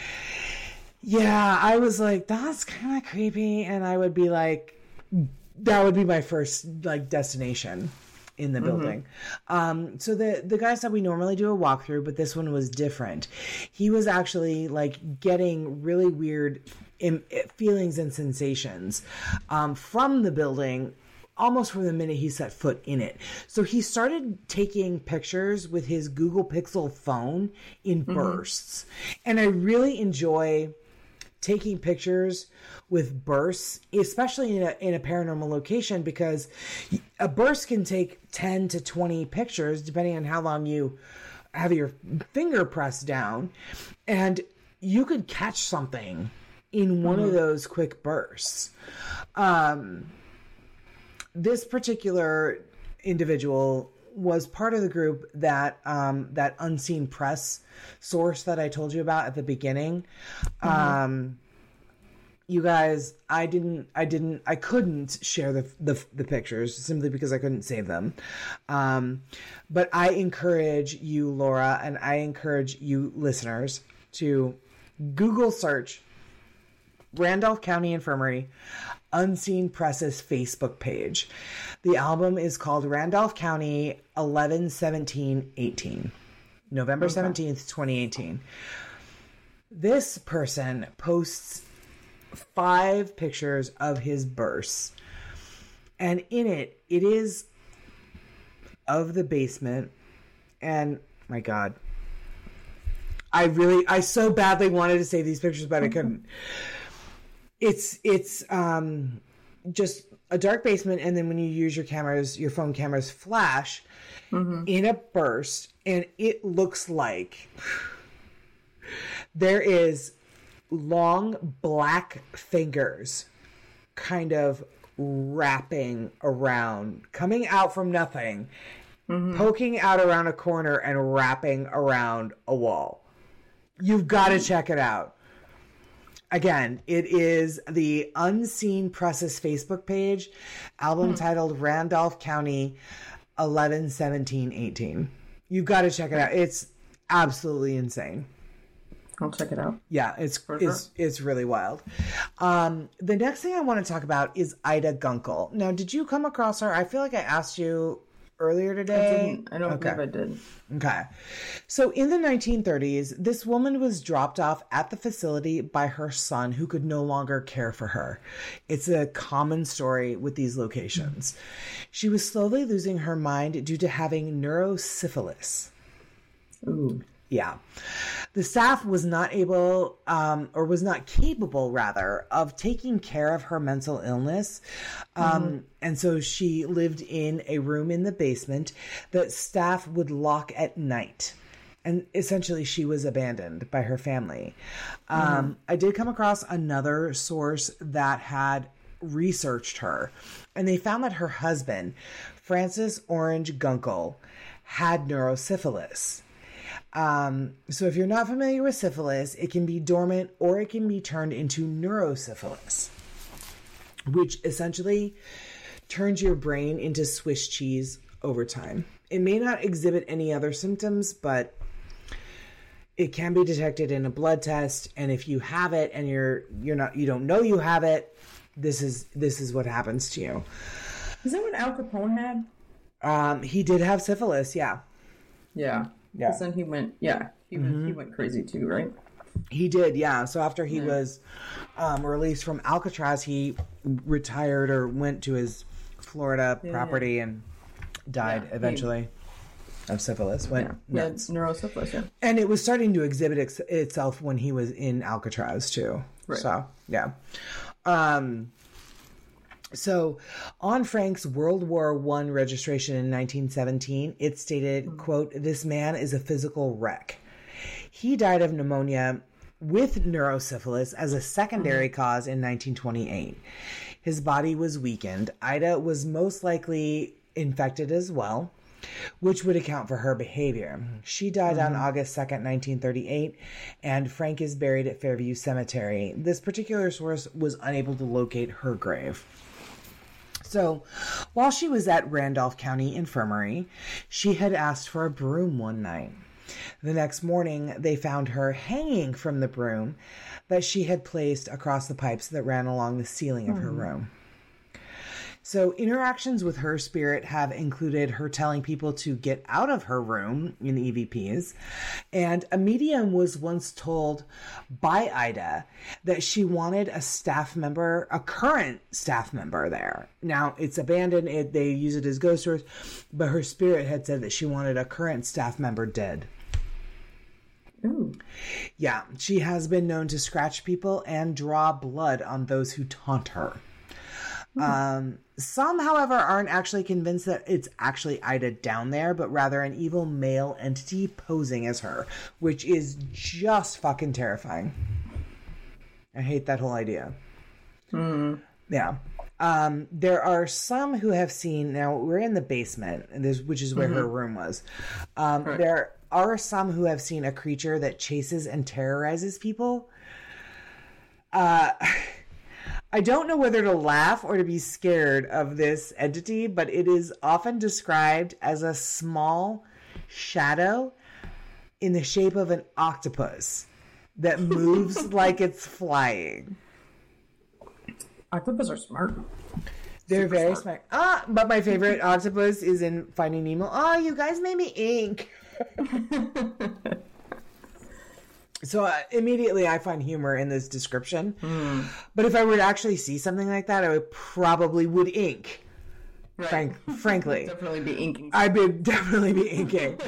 [SPEAKER 2] Yeah, I was like, that's kind of creepy, and I would be like, that would be my first like destination in the building. Mm-hmm. Um, so the, the guy said we normally do a walkthrough, but this one was different. He was actually like getting really weird in, feelings and sensations um, from the building almost from the minute he set foot in it. So he started taking pictures with his Google Pixel phone in mm-hmm. bursts. And I really enjoy taking pictures with bursts, especially in a, in a paranormal location, because a burst can take ten to twenty pictures, depending on how long you have your finger pressed down. And you could catch something in one mm-hmm. of those quick bursts. Um, this particular individual was part of the group that um, that Unseen Press source that I told you about at the beginning. Mm-hmm. Um, you guys, I didn't, I didn't, I couldn't share the the, the pictures simply because I couldn't save them. Um, but I encourage you, Laura, and I encourage you, listeners, to Google search Randolph County Infirmary Unseen Press's Facebook page. The album is called Randolph County eleven seventeen eighteen, November okay. seventeenth, twenty eighteen. This person posts five pictures of his bursts, and in it, it is of the basement. And my God, I really, I so badly wanted to save these pictures, but I couldn't. It's, it's, um, just a dark basement. And then when you use your cameras, your phone cameras flash mm-hmm. in a burst, and it looks like there is long black fingers kind of wrapping around, coming out from nothing, mm-hmm. poking out around a corner and wrapping around a wall. You've got to check it out. Again, it is the Unseen Press's Facebook page, album mm. titled Randolph County eleven, seventeen, eighteen. You've got to check it out. It's absolutely insane.
[SPEAKER 1] I'll check it out.
[SPEAKER 2] Yeah, it's
[SPEAKER 1] For
[SPEAKER 2] it's
[SPEAKER 1] sure.
[SPEAKER 2] it's really wild. Um, the next thing I want to talk about is Ida Gunkel. Now, did you come across her? I feel like I asked you earlier today.
[SPEAKER 1] I didn't. I don't
[SPEAKER 2] Okay.
[SPEAKER 1] believe I did.
[SPEAKER 2] Okay. So in the nineteen thirties, this woman was dropped off at the facility by her son who could no longer care for her. It's a common story with these locations. She was slowly losing her mind due to having neurosyphilis.
[SPEAKER 1] Ooh.
[SPEAKER 2] Yeah. The staff was not able, um, or was not capable, rather, of taking care of her mental illness. Um, mm-hmm. And so she lived in a room in the basement that staff would lock at night. And essentially, she was abandoned by her family. Um, mm-hmm. I did come across another source that had researched her. And they found that her husband, Francis Orange Gunkel, had neurosyphilis. Um, so if you're not familiar with syphilis, it can be dormant or it can be turned into neurosyphilis, which essentially turns your brain into Swiss cheese over time. It may not exhibit any other symptoms, but it can be detected in a blood test. And if you have it and you're, you're not, you don't know you have it, this is, this is what happens to you.
[SPEAKER 1] Is that what Al Capone had?
[SPEAKER 2] Um, he did have syphilis. Yeah.
[SPEAKER 1] Yeah.
[SPEAKER 2] Yeah.
[SPEAKER 1] Because then he went, yeah, he, mm-hmm. went, he went crazy too, right?
[SPEAKER 2] He did, yeah. So after he
[SPEAKER 1] yeah.
[SPEAKER 2] was um, released from Alcatraz, he retired or went to his Florida yeah, property yeah. and died yeah, eventually he, of syphilis. Went
[SPEAKER 1] yeah, yeah neurosyphilis, yeah.
[SPEAKER 2] And it was starting to exhibit ex- itself when he was in Alcatraz too. Right. So, yeah. Um... So, on Frank's World War One registration in nineteen seventeen, it stated, mm-hmm. quote, "This man is a physical wreck." He died of pneumonia with neurosyphilis as a secondary mm-hmm. cause in nineteen twenty-eight. His body was weakened. Ida was most likely infected as well, which would account for her behavior. She died mm-hmm. on August second, nineteen thirty-eight, and Frank is buried at Fairview Cemetery. This particular source was unable to locate her grave. So, while she was at Randolph County Infirmary, she had asked for a broom one night. The next morning, they found her hanging from the broom that she had placed across the pipes that ran along the ceiling of mm. her room. So, interactions with her spirit have included her telling people to get out of her room in E V Ps. And a medium was once told by Ida that she wanted a staff member, a current staff member there. Now, it's abandoned. It, they use it as ghost tours. But her spirit had said that she wanted a current staff member dead.
[SPEAKER 1] Ooh.
[SPEAKER 2] Yeah, she has been known to scratch people and draw blood on those who taunt her. Um, some, however, aren't actually convinced that it's actually Ida down there, but rather an evil male entity posing as her, which is just fucking terrifying. I hate that whole idea.
[SPEAKER 1] Mm.
[SPEAKER 2] Yeah. Um, there are some who have seen, now we're in the basement, and this, which is where mm-hmm. her room was. Um, right. There are some who have seen a creature that chases and terrorizes people. Uh... I don't know whether to laugh or to be scared of this entity, but it is often described as a small shadow in the shape of an octopus that moves like it's flying.
[SPEAKER 1] Octopus are smart.
[SPEAKER 2] They're
[SPEAKER 1] Super
[SPEAKER 2] very
[SPEAKER 1] smart.
[SPEAKER 2] smart. Ah, but my favorite octopus is in Finding Nemo. Oh, you guys made me ink. So uh, immediately I find humor in this description.
[SPEAKER 1] Mm.
[SPEAKER 2] But if I were to actually see something like that, I would probably would ink.
[SPEAKER 1] Right.
[SPEAKER 2] Frank, frankly.
[SPEAKER 1] Definitely be inking.
[SPEAKER 2] I would definitely be inking.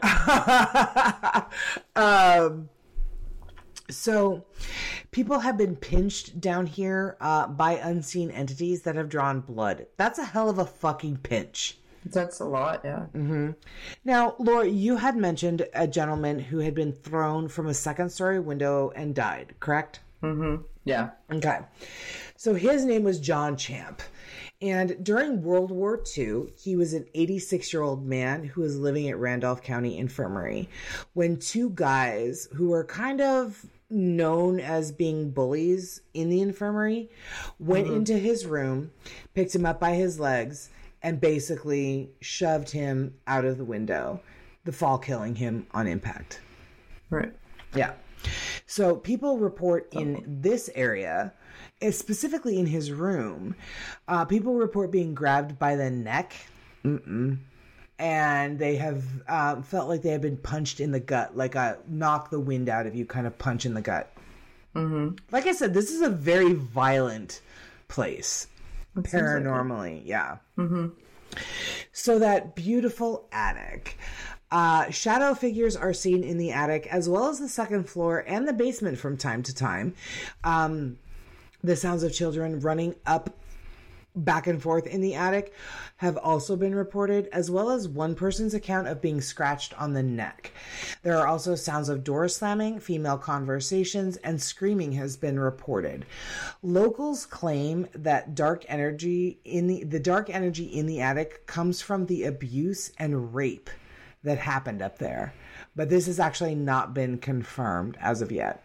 [SPEAKER 2] um, so people have been pinched down here uh, by unseen entities that have drawn blood. That's a hell of a fucking pinch.
[SPEAKER 1] That's a lot, yeah.
[SPEAKER 2] Mm-hmm. Now, Laura, you had mentioned a gentleman who had been thrown from a second-story window and died, correct?
[SPEAKER 1] Mm-hmm. Yeah.
[SPEAKER 2] Okay. So his name was John Champ. And during World War Two, he was an eighty-six-year-old man who was living at Randolph County Infirmary when two guys who were kind of known as being bullies in the infirmary went mm-hmm. into his room, picked him up by his legs, and basically shoved him out of the window, the fall killing him on impact.
[SPEAKER 1] Right.
[SPEAKER 2] Yeah. So people report in this area, specifically in his room, uh, people report being grabbed by the neck. Mm-mm. And they have uh, felt like they have been punched in the gut, like a knock the wind out of you kind of punch in the gut.
[SPEAKER 1] Mm-hmm.
[SPEAKER 2] Like I said, this is a very violent place. It paranormally, like yeah.
[SPEAKER 1] Mm-hmm.
[SPEAKER 2] So that beautiful attic. Uh, shadow figures are seen in the attic as well as the second floor and the basement from time to time. Um, the sounds of children running up back and forth in the attic have also been reported, as well as one person's account of being scratched on the neck. There are also sounds of door slamming, female conversations, and screaming has been reported. Locals claim that dark energy in the, the dark energy in the attic comes from the abuse and rape that happened up there. But this has actually not been confirmed as of yet.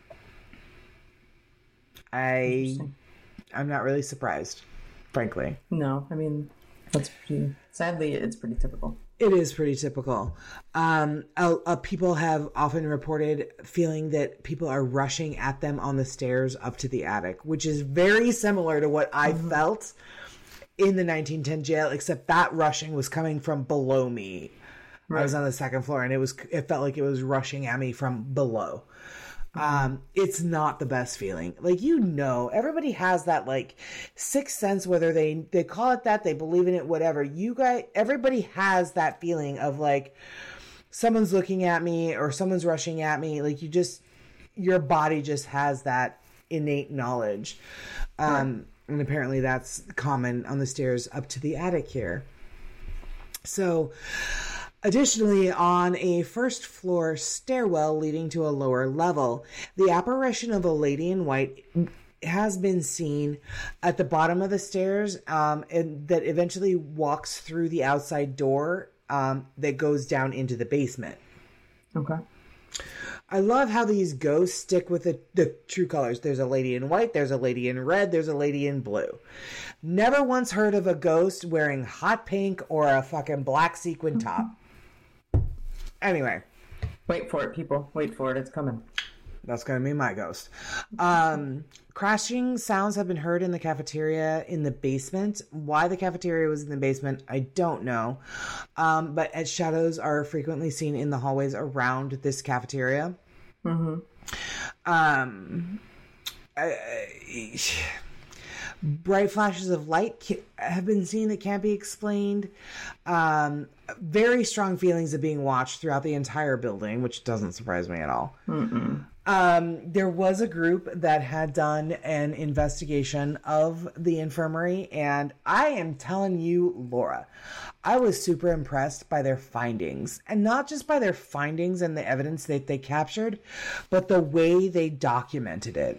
[SPEAKER 2] I I'm not really surprised. Frankly.
[SPEAKER 1] No, I mean, that's pretty, sadly, it's pretty typical.
[SPEAKER 2] It is pretty typical. Um, uh, uh, people have often reported feeling that people are rushing at them on the stairs up to the attic, which is very similar to what I mm-hmm. felt in the nineteen ten jail, except that rushing was coming from below me. Right. I was on the second floor, and it was it felt like it was rushing at me from below. Um, it's not the best feeling. Like, you know, everybody has that like sixth sense, whether they, they call it that, they believe in it, whatever. You guys, everybody has that feeling of like someone's looking at me or someone's rushing at me. Like, you just, your body just has that innate knowledge. Um, right. And apparently that's common on the stairs up to the attic here. So, additionally, on a first floor stairwell leading to a lower level, the apparition of a lady in white has been seen at the bottom of the stairs, um, and that eventually walks through the outside door um, that goes down into the basement.
[SPEAKER 1] Okay.
[SPEAKER 2] I love how these ghosts stick with the, the true colors. There's a lady in white, there's a lady in red, there's a lady in blue. Never once heard of a ghost wearing hot pink or a fucking black sequin top. Anyway.
[SPEAKER 1] Wait for it, people. Wait for it. It's coming.
[SPEAKER 2] That's going to be my ghost. Um, crashing sounds have been heard in the cafeteria in the basement. Why the cafeteria was in the basement, I don't know. Um, but as shadows are frequently seen in the hallways around this cafeteria.
[SPEAKER 1] Mm-hmm.
[SPEAKER 2] Um, I, bright flashes of light have been seen that can't be explained. Um, very strong feelings of being watched throughout the entire building, which doesn't surprise me at all.
[SPEAKER 1] Mm-mm.
[SPEAKER 2] Um, there was a group that had done an investigation of the infirmary, and I am telling you, Laura, I was super impressed by their findings, and not just by their findings and the evidence that they captured, but the way they documented it.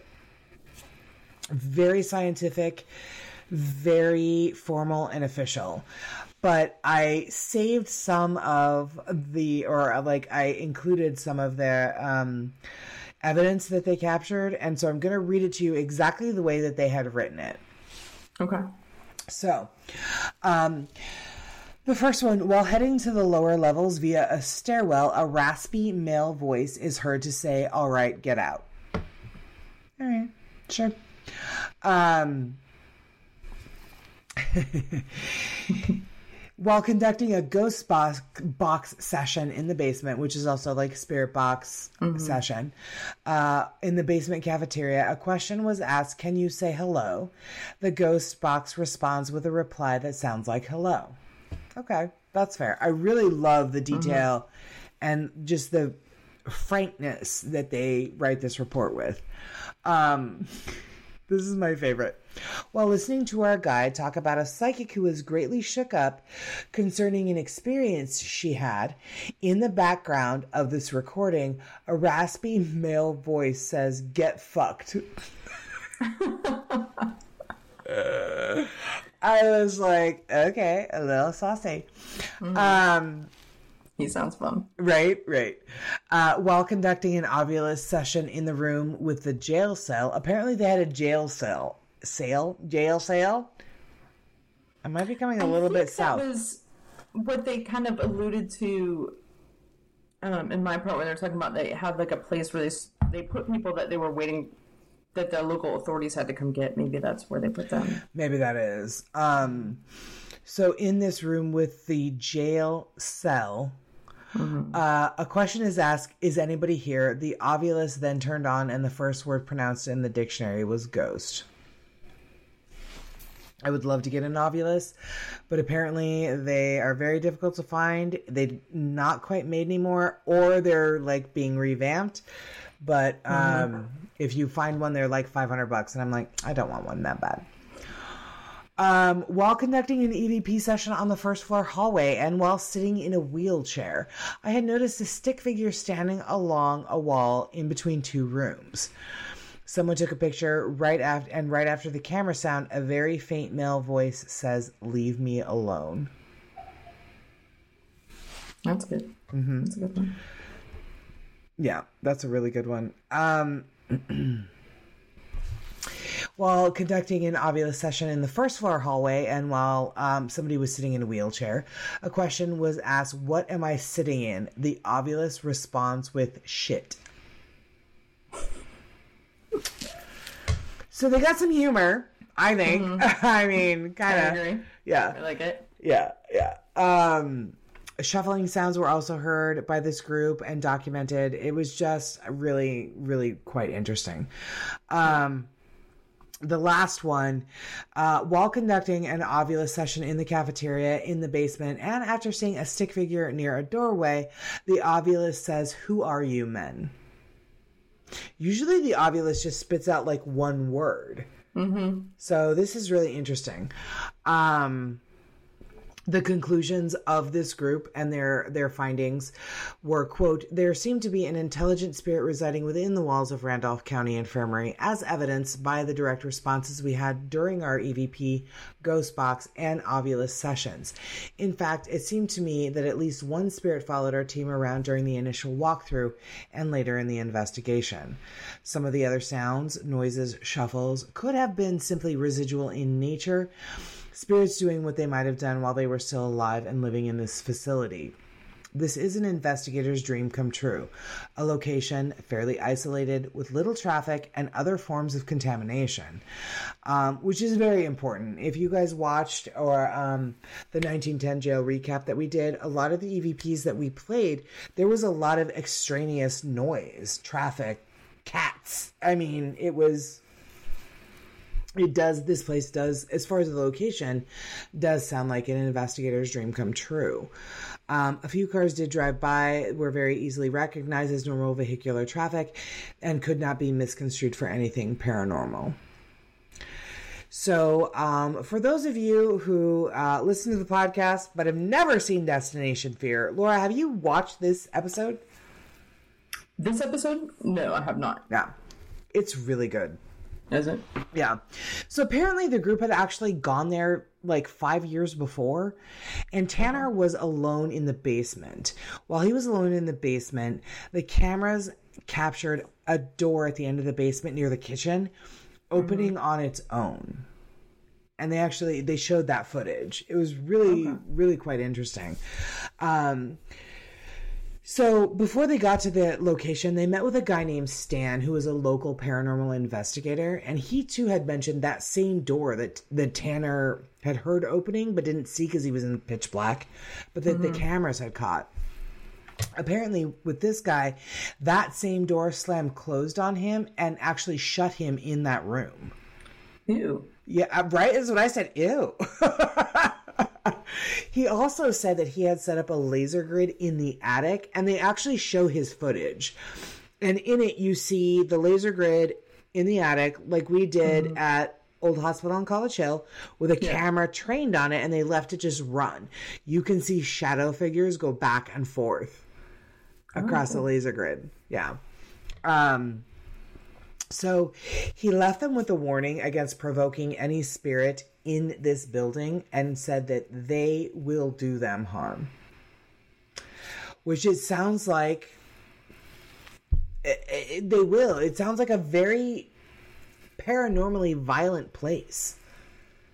[SPEAKER 2] Very scientific, very formal and official. But I saved some of the, or like I included some of their um, evidence that they captured. And so I'm going to read it to you exactly the way that they had written it.
[SPEAKER 1] Okay.
[SPEAKER 2] So, um, the first one, while heading to the lower levels via a stairwell, a raspy male voice is heard to say, "All right, get out." All right, sure. Um, while conducting a ghost box, box session in the basement, which is also like spirit box mm-hmm. session, uh, in the basement cafeteria, a question was asked, "Can you say hello?" The ghost box responds with a reply that sounds like hello. Okay, that's fair. I really love the detail mm-hmm. and just the frankness that they write this report with. Um... This is my favorite. While listening to our guide talk about a psychic who was greatly shook up concerning an experience she had, in the background of this recording, a raspy male voice says, "Get fucked." uh, I was like, okay, a little saucy. Mm-hmm. Um...
[SPEAKER 1] He sounds fun.
[SPEAKER 2] Right, right. Uh, while conducting an Ovilus session in the room with the jail cell, apparently they had a jail cell. Sale? Jail sale? Am I becoming a little bit south?
[SPEAKER 1] That was what they kind of alluded to um, in my part when they're talking about they had like a place where they they put people that they were waiting that the local authorities had to come get. Maybe that's where they put them.
[SPEAKER 2] Maybe that is. Um, so in this room with the jail cell, mm-hmm. uh, a question is asked, is anybody here? The Ovilus then turned on and the first word pronounced in the dictionary was ghost. I would love to get an Ovilus, but apparently they are very difficult to find. They're not quite made anymore, or they're like being revamped. But um, mm-hmm. if you find one, they're like five hundred bucks. And I'm like, I don't want one that bad. Um, while conducting an E V P session on the first floor hallway and while sitting in a wheelchair, I had noticed a stick figure standing along a wall in between two rooms. Someone took a picture right after, and right after the camera sound, a very faint male voice says, "Leave me alone."
[SPEAKER 1] That's good.
[SPEAKER 2] Mm-hmm.
[SPEAKER 1] That's a good one.
[SPEAKER 2] Yeah, that's a really good one. Um, while conducting an Ovilus session in the first floor hallway and while um, somebody was sitting in a wheelchair, a question was asked, "What am I sitting in?" The Ovilus responds with shit. So they got some humor, I think. Mm-hmm. I mean, kind of.
[SPEAKER 1] I agree.
[SPEAKER 2] Yeah.
[SPEAKER 1] I like it.
[SPEAKER 2] Yeah, yeah. Um, shuffling sounds were also heard by this group and documented. It was just really, really quite interesting. Um, the last one, uh, while conducting an Ovilus session in the cafeteria in the basement and after seeing a stick figure near a doorway, the Ovilus says, "Who are you, men?" Usually the Ovilus just spits out like one word.
[SPEAKER 1] Mm-hmm.
[SPEAKER 2] So this is really interesting. Um, the conclusions of this group and their, their findings were, quote, "There seemed to be an intelligent spirit residing within the walls of Randolph County Infirmary, as evidenced by the direct responses we had during our E V P, Ghost Box, and Ovilus sessions. In fact, it seemed to me that at least one spirit followed our team around during the initial walkthrough and later in the investigation. Some of the other sounds, noises, shuffles could have been simply residual in nature, spirits doing what they might have done while they were still alive and living in this facility. This is an investigator's dream come true. A location fairly isolated with little traffic and other forms of contamination, um, which is very important. If you guys watched or um, the nineteen ten jail recap that we did, a lot of the E V Ps that we played, there was a lot of extraneous noise, traffic, cats. I mean, it was... It does, this place does, as far as the location, does sound like an investigator's dream come true. Um, a few cars did drive by, were very easily recognized as normal vehicular traffic, and could not be misconstrued for anything paranormal. So, um, for those of you who uh, listen to the podcast but have never seen Destination Fear, Laura, have you watched this episode?
[SPEAKER 1] This episode? No, I have not.
[SPEAKER 2] Yeah. It's really good.
[SPEAKER 1] Is it?
[SPEAKER 2] Yeah. So apparently the group had actually gone there like five years before, and Tanner was alone in the basement. While he was alone in the basement, the cameras captured a door at the end of the basement near the kitchen opening mm-hmm. on its own. And they actually, they showed that footage. It was really, okay. really quite interesting. Um, So before they got to the location, they met with a guy named Stan, who was a local paranormal investigator. And he too had mentioned that same door that, that Tanner had heard opening, but didn't see because he was in pitch black, but that mm-hmm. the cameras had caught. Apparently with this guy, that same door slammed closed on him and actually shut him in that room.
[SPEAKER 1] Ew.
[SPEAKER 2] Yeah, right? Is what I said. Ew. He also said that he had set up a laser grid in the attic, and they actually show his footage. And in it, you see the laser grid in the attic, like we did mm-hmm. at Old Hospital on College Hill, with a yeah. camera trained on it, and they left it just run. You can see shadow figures go back and forth across oh. the laser grid. Yeah. Um... So he left them with a warning against provoking any spirit in this building and said that they will do them harm. Which it sounds like it, it, they will. It sounds like a very paranormally violent place.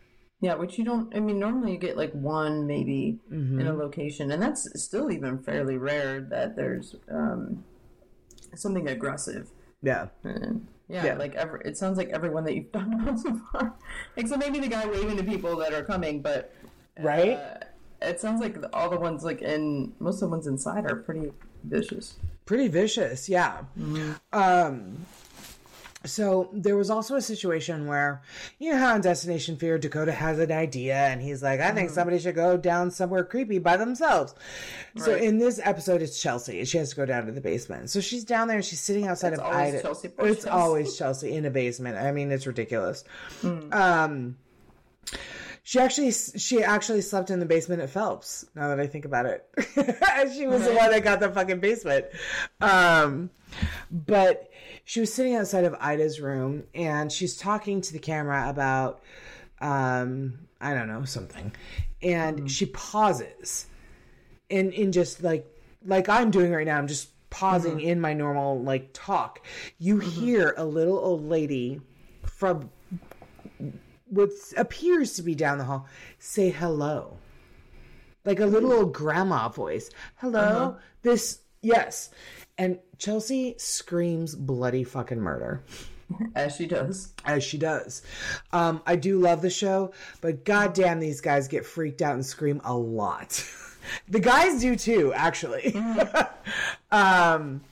[SPEAKER 1] Yeah, which you don't, I mean, normally you get like one maybe mm-hmm. in a location, and that's still even fairly rare that there's um, something aggressive.
[SPEAKER 2] Yeah.
[SPEAKER 1] And yeah, yeah, like every, it sounds like everyone that you've done on so far. Except maybe the guy waving to people that are coming, but.
[SPEAKER 2] Right?
[SPEAKER 1] Uh, it sounds like all the ones like in, most of the ones inside are pretty vicious.
[SPEAKER 2] Pretty vicious, yeah. Mm-hmm. Um. So there was also a situation where, you know how in Destination Fear, Dakota has an idea and he's like, I think mm-hmm. somebody should go down somewhere creepy by themselves. Right. So in this episode, it's Chelsea and she has to go down to the basement. So she's down there and she's sitting outside
[SPEAKER 1] it's
[SPEAKER 2] of
[SPEAKER 1] always
[SPEAKER 2] Ida.
[SPEAKER 1] Chelsea
[SPEAKER 2] it's Chelsea. always Chelsea in a basement. I mean, it's ridiculous. Mm. Um, She actually she actually slept in the basement at Phelps, now that I think about it. She was right. the one that got the fucking basement. Um, but she was sitting outside of Ida's room, and she's talking to the camera about, um, I don't know, something. And mm-hmm. she pauses. In, in just like, like I'm doing right now, I'm just pausing mm-hmm. in my normal, like, talk. You mm-hmm. hear a little old lady from... what appears to be down the hall, say hello. Like a little old grandma voice. Hello? Uh-huh. This, yes. And Chelsea screams bloody fucking murder.
[SPEAKER 1] As she does.
[SPEAKER 2] As she does. Um, I do love the show, but goddamn, these guys get freaked out and scream a lot. The guys do too, actually. Mm. um...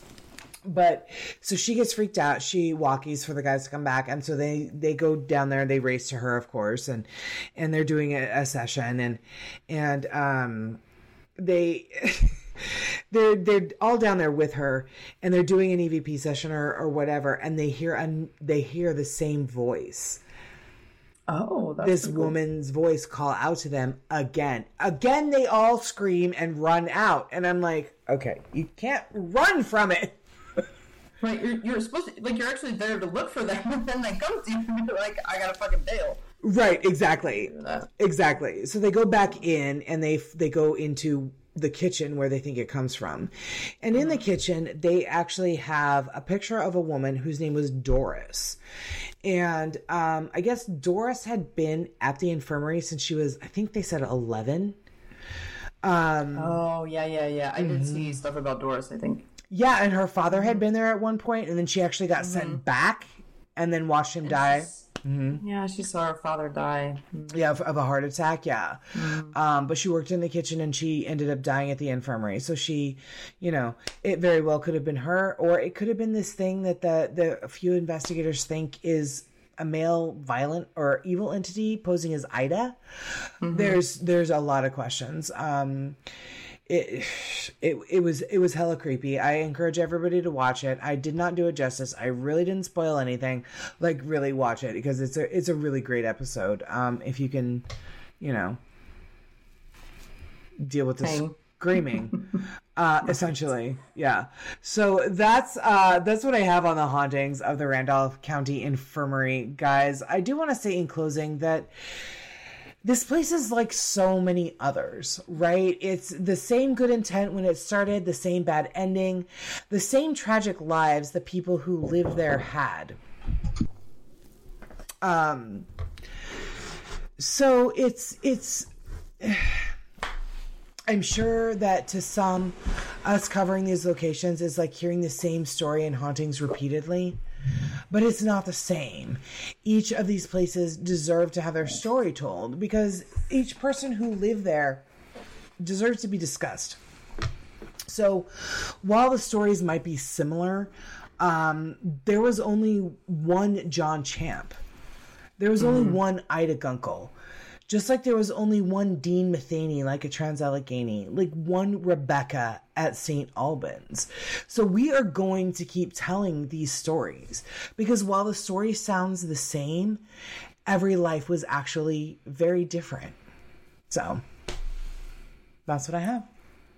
[SPEAKER 2] But so she gets freaked out. She walkies for the guys to come back. And so they, they go down there. They race to her, of course. And, and they're doing a, a session and, and, um, they, they're, they're all down there with her and they're doing an E V P session or, or whatever. And they hear, an, they hear the same voice.
[SPEAKER 1] Oh, that's
[SPEAKER 2] this
[SPEAKER 1] cool.
[SPEAKER 2] woman's voice call out to them again. Again, they all scream and run out. And I'm like, okay, you can't run from it.
[SPEAKER 1] Right, you're, you're supposed to, like, you're actually there to look for them, and then they come to you, and you're like, I gotta fucking bail.
[SPEAKER 2] Right, exactly. Exactly. So they go back in, and they they go into the kitchen where they think it comes from. And in the kitchen, they actually have a picture of a woman whose name was Doris. And um, I guess Doris had been at the infirmary since she was, I think they said eleven. Um,
[SPEAKER 1] oh, yeah, yeah, yeah. I mm-hmm. did see stuff about Doris, I think.
[SPEAKER 2] Yeah, and her father had been there at one point, and then she actually got mm-hmm. sent back and then watched him and die.
[SPEAKER 1] Mm-hmm. Yeah, she saw her father die. Mm-hmm.
[SPEAKER 2] Yeah, of, of a heart attack, yeah. Mm-hmm. Um, but she worked in the kitchen, and she ended up dying at the infirmary. So she, you know, it very well could have been her, or it could have been this thing that the, the a few investigators think is a male violent or evil entity posing as Ida. Mm-hmm. There's there's a lot of questions. Um It, it it was it was hella creepy. I encourage everybody to watch it. I did not do it justice. I really didn't spoil anything. Like, really watch it because it's a it's a really great episode. Um, if you can, you know, deal with the Hang. screaming, uh, essentially, yeah. So that's uh that's what I have on the hauntings of the Randolph County Infirmary, guys. I do want to say in closing that this place is like so many others, right? It's the same good intent when it started, the same bad ending, the same tragic lives the people who lived there had. Um, so it's, it's, I'm sure that to some, us covering these locations is like hearing the same story and hauntings repeatedly. But it's not the same. Each of these places deserve to have their story told because each person who lived there deserves to be discussed. So while the stories might be similar, um, there was only one John Champ. There was only mm. one Ida Gunkel. Just like there was only one Dean Matheny, like a Trans-Allegheny, like one Rebecca at Saint Albans. So we are going to keep telling these stories because while the story sounds the same, every life was actually very different. So that's what I have.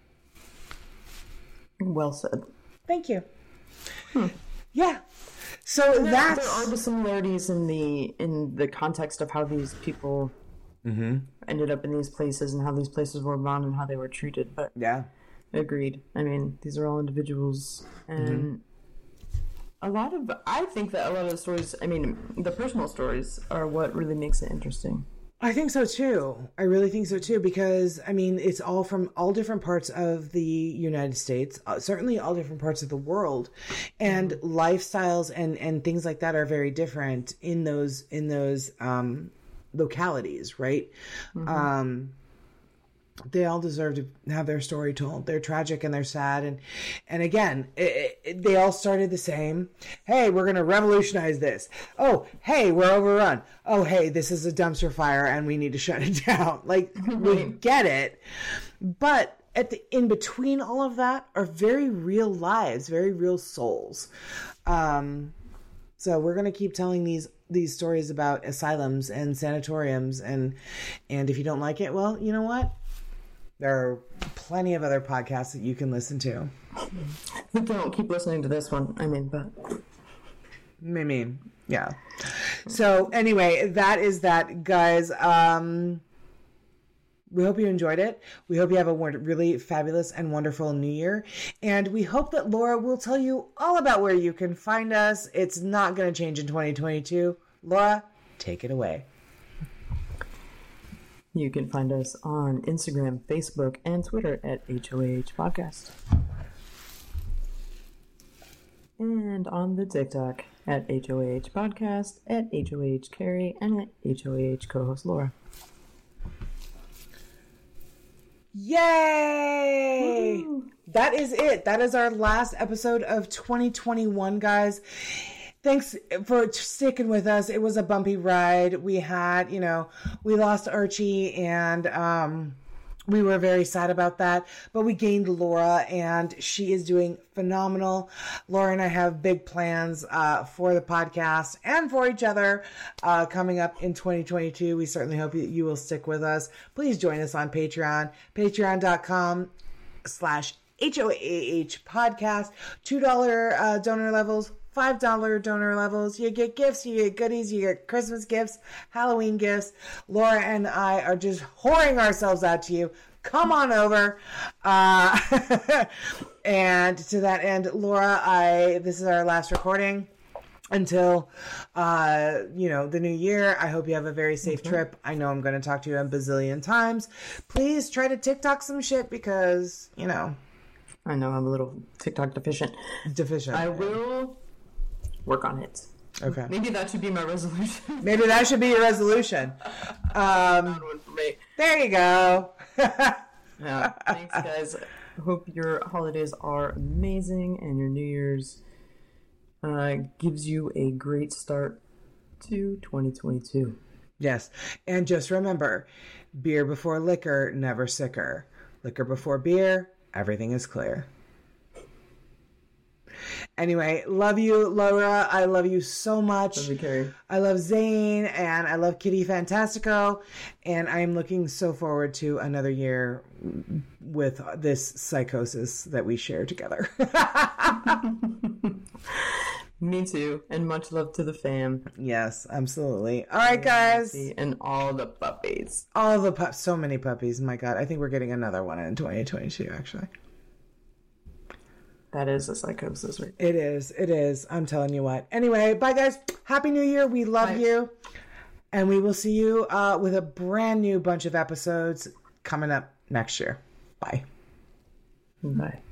[SPEAKER 1] Well said.
[SPEAKER 2] Thank you. Hmm. Yeah. So
[SPEAKER 1] there,
[SPEAKER 2] that's...
[SPEAKER 1] there are the similarities in the in the context of how these people mm-hmm. ended up in these places and how these places were run and how they were treated. But
[SPEAKER 2] yeah,
[SPEAKER 1] agreed. I mean, these are all individuals, and mm-hmm. a lot of I think that a lot of the stories, I mean, the personal stories, are what really makes it interesting.
[SPEAKER 2] I think so too. I really think so too, because I mean, it's all from all different parts of the United States, uh, certainly all different parts of the world, and lifestyles and, and things like that are very different in those, in those, um, localities, right? Mm-hmm. Um, they all deserve to have their story told. They're tragic and they're sad. And, and again, it, it, they all started the same. Hey, we're going to revolutionize this. Oh, hey, we're overrun. Oh, hey, this is a dumpster fire and we need to shut it down. Like, we get it. But at the, in between all of that are very real lives, very real souls. Um, so we're going to keep telling these these stories about asylums and sanatoriums. And, and if you don't like it, well, you know what? There are plenty of other podcasts that you can listen to.
[SPEAKER 1] Don't keep listening to this one. I mean, but...
[SPEAKER 2] I mean, yeah. So anyway, that is that, guys. Um, we hope you enjoyed it. We hope you have a really fabulous and wonderful new year. And we hope that Laura will tell you all about where you can find us. It's not going to change in twenty twenty-two. Laura, take it away.
[SPEAKER 1] You can find us on Instagram, Facebook, and Twitter at H O A H Podcast. And on the TikTok at H O A H Podcast, at H O A H Carrie, and at H O A H co-host Laura.
[SPEAKER 2] Yay! Woo! That is it. That is our last episode of twenty twenty-one, guys. Thanks for sticking with us. It was a bumpy ride. We had, you know, we lost Archie and um, we were very sad about that. But we gained Laura and she is doing phenomenal. Laura and I have big plans uh, for the podcast and for each other uh, coming up in twenty twenty-two. We certainly hope you, you will stick with us. Please join us on Patreon, patreon.com slash H O A H podcast. two dollars uh, donor levels. five dollars donor levels. You get gifts, you get goodies, you get Christmas gifts, Halloween gifts. Laura and I are just whoring ourselves out to you. Come on over. Uh, and to that end, Laura, I this is our last recording until, uh, you know, the new year. I hope you have a very safe mm-hmm. trip. I know I'm going to talk to you a bazillion times. Please try to TikTok some shit because, you know.
[SPEAKER 1] I know I'm a little TikTok deficient.
[SPEAKER 2] Deficient.
[SPEAKER 1] I will... work on it.
[SPEAKER 2] Okay.
[SPEAKER 1] Maybe that should be my resolution.
[SPEAKER 2] Maybe that should be your resolution. Um,
[SPEAKER 1] one for me.
[SPEAKER 2] There you go.
[SPEAKER 1] Yeah. Thanks, guys. I hope your holidays are amazing and your New Year's uh, gives you a great start to twenty twenty-two.
[SPEAKER 2] Yes. And just remember, beer before liquor, never sicker. Liquor before beer, everything is clear. Anyway, love you, Laura. I love you so much.
[SPEAKER 1] Love you, Carrie.
[SPEAKER 2] I love Zane, and I love Kitty Fantastico, and I am looking so forward to another year with this psychosis that we share together.
[SPEAKER 1] Me too, and much love to the fam.
[SPEAKER 2] Yes, absolutely. All right, guys.
[SPEAKER 1] And all the puppies.
[SPEAKER 2] All the pups. So many puppies. My God, I think we're getting another one in twenty twenty-two, actually.
[SPEAKER 1] That is a psychosis, right?
[SPEAKER 2] It is. It is. I'm telling you what. Anyway, bye, guys. Happy New Year. We love bye. you. And we will see you uh, with a brand new bunch of episodes coming up next year. Bye.
[SPEAKER 1] Bye.